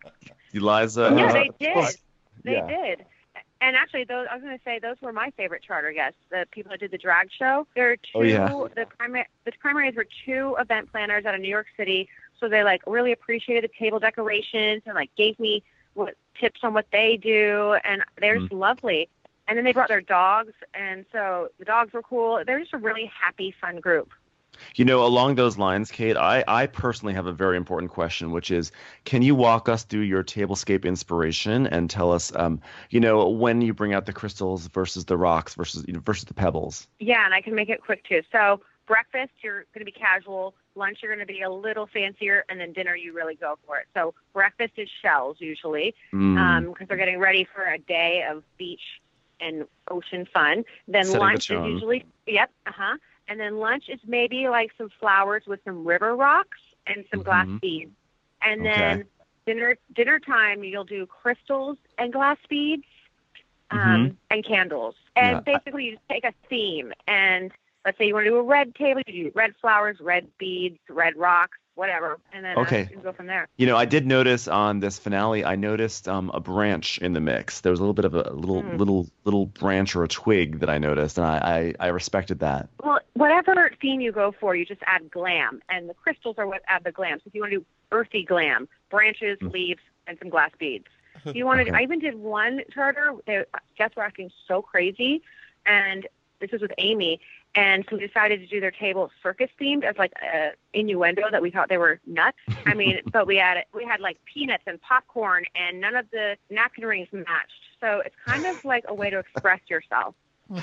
Eliza. Yeah, they did. course. They Yeah. did. And actually, I was going to say those were my favorite charter guests. The people that did the drag show. There are two. Oh, yeah. The primaries were two event planners out of New York City. So they like really appreciated the table decorations and like gave me tips on what they do, and they're just lovely. And then they brought their dogs, and so the dogs were cool. They're just a really happy, fun group. You know, along those lines, Kate, I personally have a very important question, which is, can you walk us through your tablescape inspiration and tell us, when you bring out the crystals versus the rocks versus the pebbles? Yeah, and I can make it quick too. So breakfast, you're going to be casual. Lunch, you're going to be a little fancier, and then dinner, you really go for it. So breakfast is shells usually, because they're getting ready for a day of beach and ocean fun. Then Setting the lunch is tone. usually and then lunch is maybe like some flowers with some river rocks and some glass beads. And then dinner time, you'll do crystals and glass beads and candles. And basically, you just take a theme. And let's say you want to do a red table, you do red flowers, red beads, red rocks, whatever. And then you can go from there. You know, I did notice on this finale, I noticed a branch in the mix. There was a little bit of a little branch or a twig that I noticed, and I respected that. Well, whatever theme you go for, you just add glam, and the crystals are what add the glam. So if you want to do earthy glam, branches, leaves, and some glass beads. If you want to, I even did one charter. Guests were acting so crazy, and this was with Amy. And so we decided to do their table circus themed as like a innuendo that we thought they were nuts. I mean, but we had like peanuts and popcorn, and none of the napkin rings matched. So it's kind of like a way to express yourself.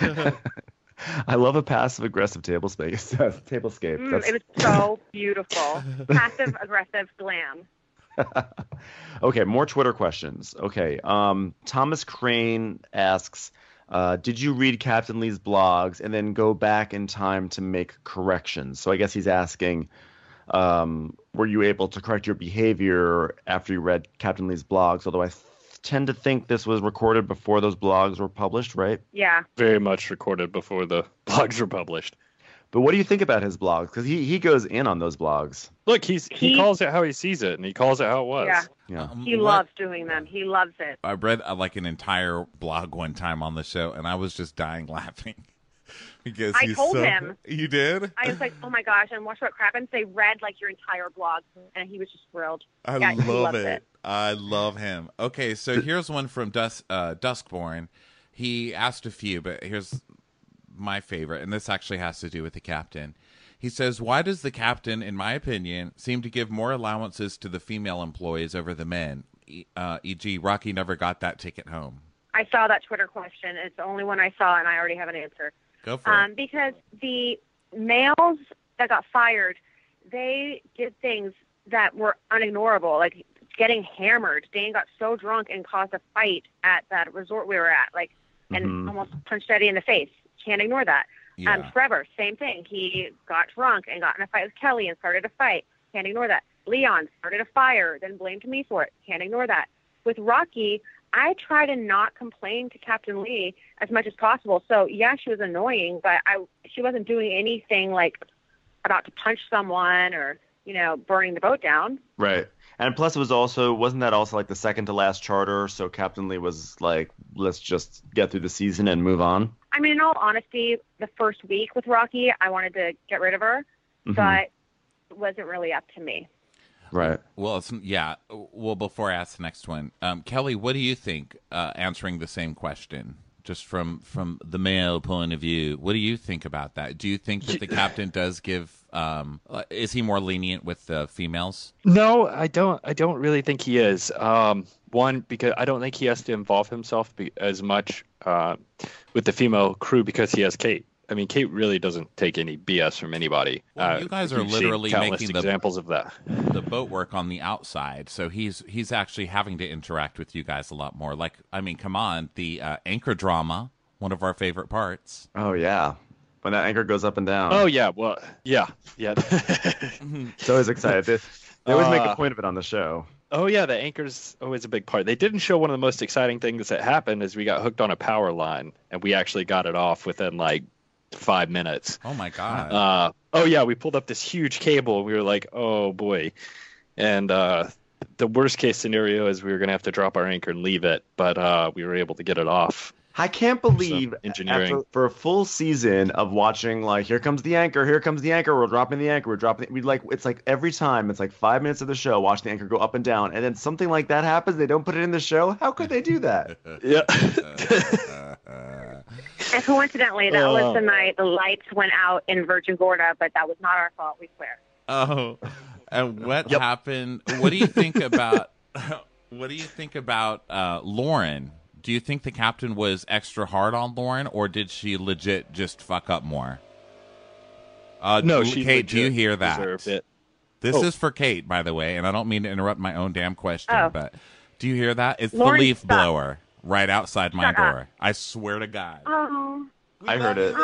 I love a passive aggressive tablescape. It was so beautiful. Passive aggressive glam. Okay, more Twitter questions. Okay, Thomas Crane asks, did you read Captain Lee's blogs and then go back in time to make corrections? So I guess he's asking, were you able to correct your behavior after you read Captain Lee's blogs? Although I tend to think this was recorded before those blogs were published, right? Yeah. Very much recorded before the blogs were published. But what do you think about his blogs? Because he goes in on those blogs. Look, he calls it how he sees it, and he calls it how it was. Yeah. He loves doing them. He loves it. I read like an entire blog one time on the show, and I was just dying laughing. Because I told him. You did? I was like, oh my gosh, and Watch What Crappens, they read like your entire blog, and he was just thrilled. I love it. I love him. Okay, so here's one from Duskborn. He asked a few, but here's my favorite, and this actually has to do with the captain. He says, why does the captain, in my opinion, seem to give more allowances to the female employees over the men? E.g., Rocky never got that ticket home. I saw that Twitter question. It's the only one I saw, and I already have an answer. Go for it. Because the males that got fired, they did things that were unignorable, like getting hammered. Dane got so drunk and caused a fight at that resort we were at, and almost punched Eddie in the face. Can't ignore that. Yeah. Trevor, same thing. He got drunk and got in a fight with Kelly and started a fight. Can't ignore that. Leon started a fire, then blamed me for it. Can't ignore that. With Rocky, I try to not complain to Captain Lee as much as possible. So, yeah, she was annoying, but she wasn't doing anything like about to punch someone or, burning the boat down. Right. And plus wasn't that also like the second to last charter? So Captain Lee was like, let's just get through the season and move on. I mean, in all honesty, the first week with Rocky, I wanted to get rid of her, but it wasn't really up to me. Right. Well, Well, before I ask the next one, Kelly, what do you think? Answering the same question, just from the male point of view, what do you think about that? Do you think that the captain does give? Is he more lenient with the females? No, I don't. I don't really think he is. One, because I don't think he has to involve himself as much with the female crew because he has Kate. I mean, Kate really doesn't take any BS from anybody. Well, you guys are You've seen literally countless making examples of that. The boat work on the outside, so he's actually having to interact with you guys a lot more. Like, I mean, come on, the anchor drama, one of our favorite parts. Oh yeah, when that anchor goes up and down. Oh yeah, well, yeah. It's always excited. They always make a point of it on the show. Oh yeah, the anchor's always a big part. They didn't show one of the most exciting things that happened is we got hooked on a power line, and we actually got it off within like 5 minutes. Oh my god. Oh yeah, we pulled up this huge cable and we were like, oh boy. And the worst case scenario is we were going to have to drop our anchor and leave it, but we were able to get it off. I can't believe engineering. for a full season of watching, like, here comes the anchor, we're dropping the anchor, it's like every time it's like 5 minutes of the show, watch the anchor go up and down, and then something like that happens, they don't put it in the show. How could they do that? Yeah. And coincidentally, that was the night the lights went out in Virgin Gorda, but that was not our fault, we swear. Oh, and what happened? What do you think about? Lauren? Do you think the captain was extra hard on Lauren, or did she legit just fuck up more? No, she Kate, do you hear that? It. This is for Kate, by the way, and I don't mean to interrupt my own damn question, but do you hear that? It's Lauren, the leaf stop. blower right outside my Shut door. up. I swear to God. Oh, I heard it.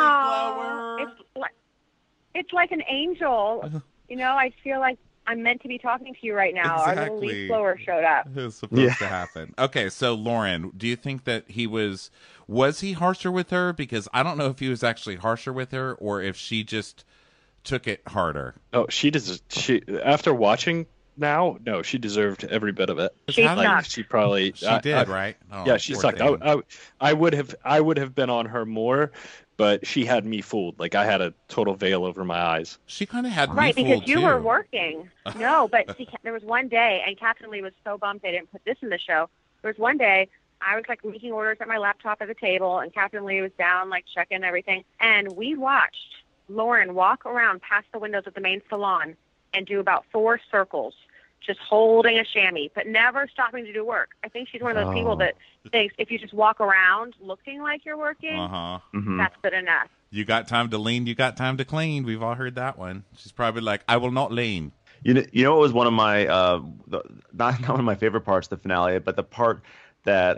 it's like an angel. You know, I feel like I'm meant to be talking to you right now. Our little Exactly. leaf blower showed up. It was supposed to happen. Okay, so Lauren, do you think that he was he harsher with her? Because I don't know if he was actually harsher with her or if she just took it harder. Oh, she after watching now, no, she deserved every bit of it. She sucked. She probably She did, right? Oh, yeah, she poor sucked. thing. I would have been on her more, but she had me fooled. Like I had a total veil over my eyes. She kind of had me Right, fooled, because you too. were working. No, but see, there was one day, and Captain Lee was so bummed they didn't put this in the show. There was one day, I was like making orders at my laptop at the table, and Captain Lee was down, like checking everything. And we watched Lauren walk around past the windows of the main salon and do about 4 circles, just holding a chamois, but never stopping to do work. I think she's one of those people that thinks if you just walk around looking like you're working, that's good enough. You got time to lean, you got time to clean. We've all heard that one. She's probably like, I will not lean. You know what was one of my not one of my favorite parts of the finale, but the part that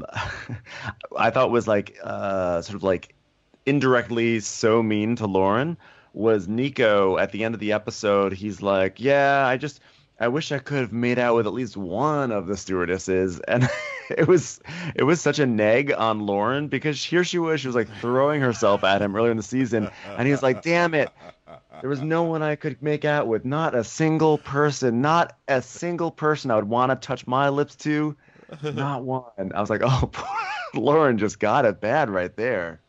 I thought was like sort of like indirectly so mean to Lauren was Nico at the end of the episode. He's like, yeah, I wish I could have made out with at least one of the stewardesses. And it was such a neg on Lauren because here she was like throwing herself at him earlier in the season. And he was like, damn it. There was no one I could make out with. Not a single person I would want to touch my lips to. Not one. I was like, oh, Lauren just got it bad right there.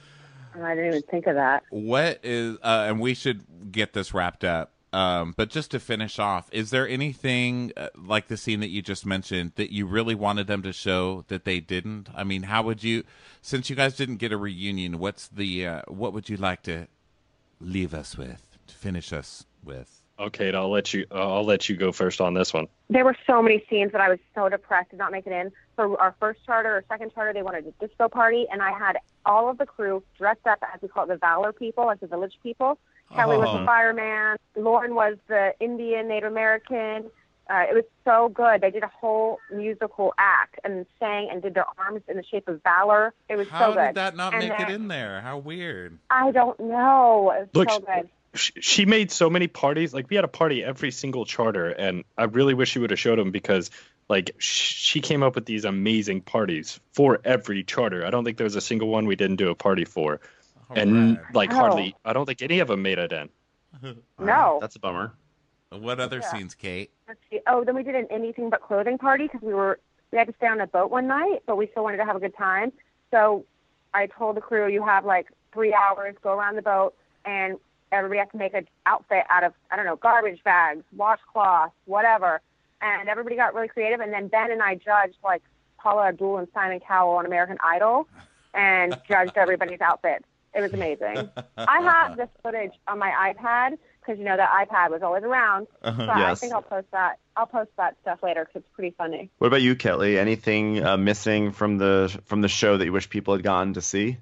I didn't even think of that. What is, and we should get this wrapped up. But just to finish off, is there anything like the scene that you just mentioned that you really wanted them to show that they didn't? I mean, how would you, since you guys didn't get a reunion, what would you like to leave us with, to finish us with? Okay, I'll let you go first on this one. There were so many scenes that I was so depressed did not make it in. For our first charter or second charter, they wanted a disco party, and I had all of the crew dressed up as we call it the Valor people, as the village people. Kelly was the fireman. Lauren was the Indian Native American. It was so good. They did a whole musical act and sang and did their arms in the shape of valor. It was so good. How did that not And make it then- in there? How weird. I don't know. It was Look, so good. She made so many parties. Like we had a party every single charter, and I really wish she would have showed them because, like, she came up with these amazing parties for every charter. I don't think there was a single one we didn't do a party for, and right. like hardly. I don't think any of them made it in. No. That's a bummer. What other Yeah. scenes, Kate? Let's see. Oh, then we did an anything but clothing party because we had to stay on a boat one night, but we still wanted to have a good time. So I told the crew, you have like 3 hours, go around the boat, and everybody has to make an outfit out of, I don't know, garbage bags, washcloths, whatever. And everybody got really creative. And then Ben and I judged like Paula Abdul and Simon Cowell on American Idol and judged everybody's outfits. It was amazing. I have this footage on my iPad because, you know, that iPad was always around. So I Yes. think I'll post that. I'll post that stuff later because it's pretty funny. What about you, Kelly? Anything missing from the show that you wish people had gotten to see?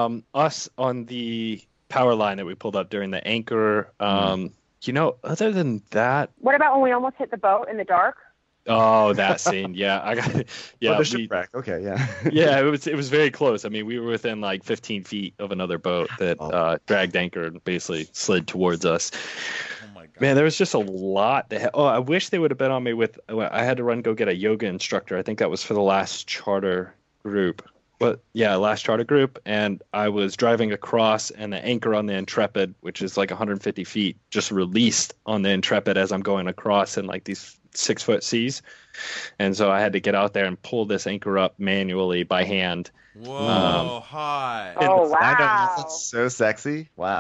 Us on the power line that we pulled up during the anchor. You know, other than that, What about when we almost hit the boat in the dark? oh, that scene, yeah, I got, yeah, the we- shipwreck. Okay, yeah. yeah, it was very close. I mean, we were within like 15 feet of another boat that dragged anchor and basically slid towards us. Oh my God. Man, there was just a lot. I wish they would have been on me with. I had to run go get a yoga instructor. I think that was for the last charter group. But yeah, last charter group, and I was driving across, and the anchor on the Intrepid, which is like 150 feet, just released on the Intrepid as I'm going across, and like these 6-foot seas, and so I had to get out there and pull this anchor up manually by hand. Whoa, hot. Oh, I know, wow. that's so sexy. Wow.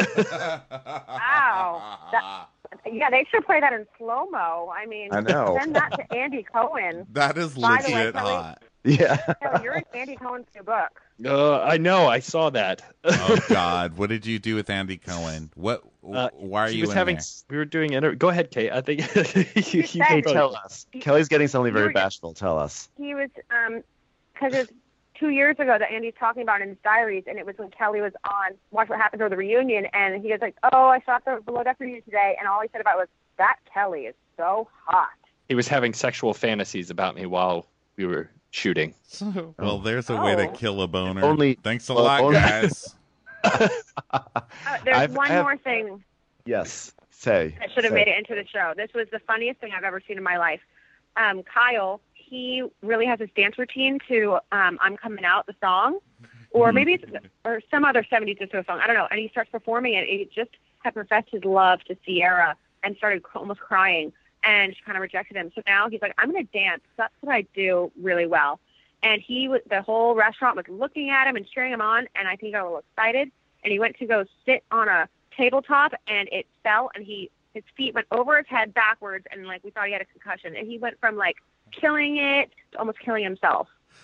Wow. Yeah, they should play that in slow-mo. I mean, I know. send that to Andy Cohen. That is By the way, legit Kelly- hot. Yeah. Kelly, you're in Andy Cohen's new book. I know, I saw that. Oh God, what did you do with Andy Cohen? What? Why are he you was in having? there? We were doing. Go ahead, Kate. I think you said- Hey, can tell us. Kelly's getting suddenly very You're- bashful. Tell us. He was, because it was 2 years ago that Andy's talking about in his diaries, and it was when Kelly was on Watch What Happens or the reunion, and he was like, "Oh, I shot the Below Deck reunion today," and all he said about it was, "That Kelly is so hot." He was having sexual fantasies about me while we were shooting. Well, there's a way to Oh. kill a boner. Only- Thanks a well, lot, only- guys. There's I've- one I have- more thing Yes. Say. that should have Say. made it into the show. This was the funniest thing I've ever seen in my life. Kyle, he really has his dance routine to "I'm Coming Out," the song, or maybe it's or some other 70s disco song. I don't know. And he starts performing it. He just had professed his love to Sierra and started almost crying, and she kind of rejected him. So now he's like, "I'm going to dance. That's what I do really well." And the whole restaurant was looking at him and cheering him on, and I think he got a little excited. And he went to go sit on a tabletop, and it fell, and his feet went over his head backwards, and like we thought he had a concussion. And he went from like killing it to almost killing himself.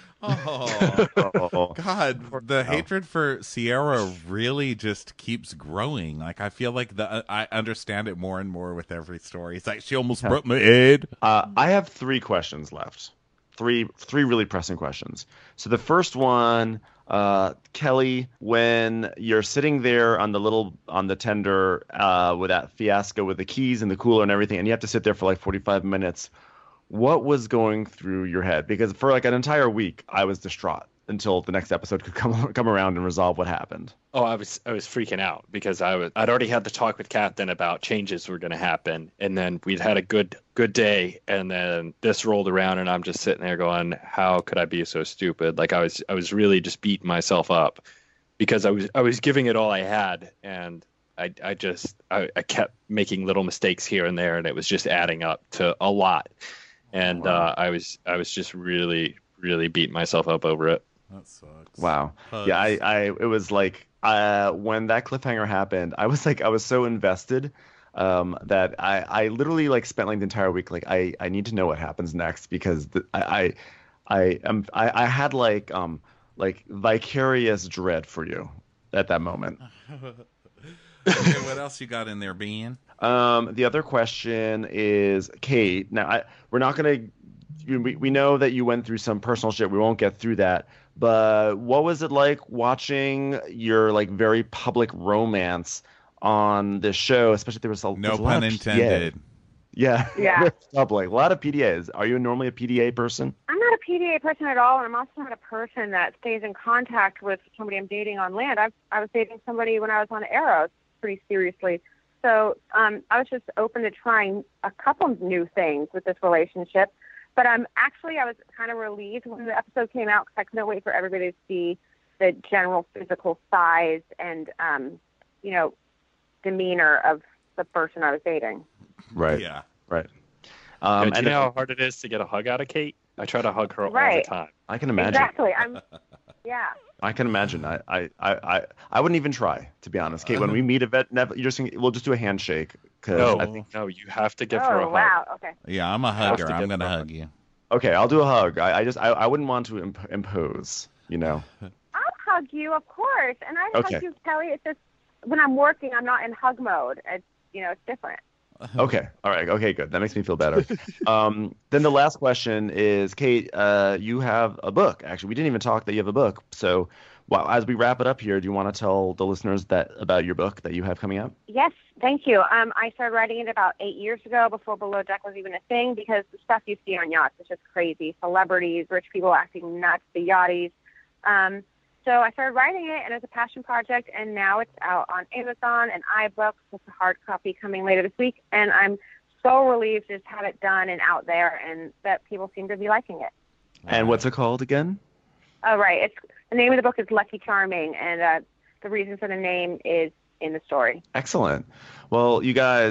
Oh Oh. God, the hatred for Sierra really just keeps growing. Like I feel like I understand it more and more with every story. It's like she almost broke my head. I have 3 questions left. Three really pressing questions. So the first one, Kelly, when you're sitting there on the tender with that fiasco with the keys and the cooler and everything, and you have to sit there for like 45 minutes, what was going through your head? Because for like an entire week, I was distraught until the next episode could come around and resolve what happened. Oh, I was freaking out because I'd already had the talk with Captain about changes were going to happen, and then we'd had a good day, and then this rolled around, and I'm just sitting there going, how could I be so stupid? Like I was really just beating myself up because I was giving it all I had, and I kept making little mistakes here and there, and it was just adding up to a lot, and Wow. I was just really beating myself up over it. That sucks. Wow. Hugs. Yeah, it was like when that cliffhanger happened, I was so invested that I literally like spent like the entire week like I need to know what happens next because I had like vicarious dread for you at that moment. Okay, what else you got in there, Bean? The other question is Kate. Now we're not gonna. We know that you went through some personal shit. We won't get through that. But what was it like watching your like very public romance on this show? Especially if there was No there's a lot pun of PDA. intended. Yeah. Yeah. Public. A lot of PDAs. Are you normally a PDA person? I'm not a PDA person at all, and I'm also not a person that stays in contact with somebody I'm dating on land. I was dating somebody when I was on Arrows pretty seriously. So I was just open to trying a couple of new things with this relationship. But I was kind of relieved when the episode came out because I couldn't wait for everybody to see the general physical size and, demeanor of the person I was dating. Right. Yeah. Right. Do you and know how hard it is to get a hug out of Kate? I try to hug her all Right. the time. I can imagine. Exactly. Yeah. I can imagine. I wouldn't even try, to be honest. Kate, when we meet we'll just do a handshake because No, I think. no, you have to give her a Oh, hug. wow. Okay. Yeah, I'm a have hugger. to I'm get gonna the hug you. Okay, I'll do a hug. I wouldn't want to impose. I'll hug you, of course. And I Okay. hug you, Kelly. It's just when I'm working, I'm not in hug mode. It's different. Okay. All right. Okay. Good. That makes me feel better. Then the last question is, Kate, you have a book. Actually, we didn't even talk that you have a book. So, as we wrap it up here, do you want to tell the listeners about your book that you have coming out? Yes, thank you. I started writing it about 8 years ago, before Below Deck was even a thing, because the stuff you see on yachts is just crazy. Celebrities, rich people acting nuts, the yachties. So I started writing it, and it's a passion project, and now it's out on Amazon and iBooks with a hard copy coming later this week. And I'm so relieved to just have it done and out there, and that people seem to be liking it. And what's it called again? Oh, right. The name of the book is Lucky Charming, and the reason for the name is in the story. Excellent. Well, you guys,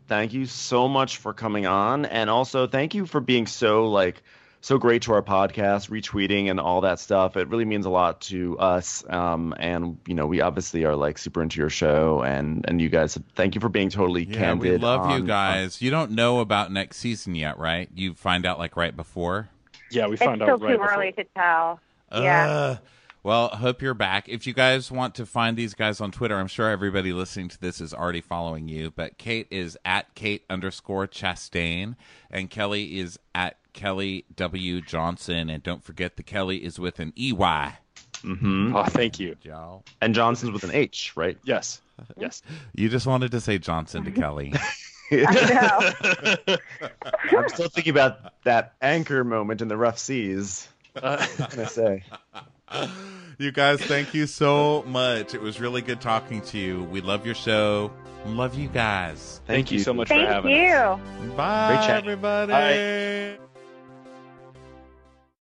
thank you so much for coming on, and also thank you for being so great to our podcast, retweeting and all that stuff. It really means a lot to us. And we obviously are like super into your show, and you guys, thank you for being totally candid. We love you guys. You don't know about next season yet, right? You find out like right before. Yeah, we found It's out still right too early before. to tell. Yeah. Well, hope you're back. If you guys want to find these guys on Twitter, I'm sure everybody listening to this is already following you. But Kate is at Kate_Chastain, and Kelly is at Kelly W. Johnson. And don't forget, the Kelly is with an EY. Mm-hmm. Oh, thank you. Y'all. And Johnson's with an H, right? Yes. Yes. You just wanted to say Johnson to Kelly. I know. I'm still thinking about that anchor moment in the rough seas. What can I say? You guys, thank you so much. It was really good talking to you. We love your show. Love you guys. Thank you so much for Thank having you. us. Bye, Great chat. everybody. Bye.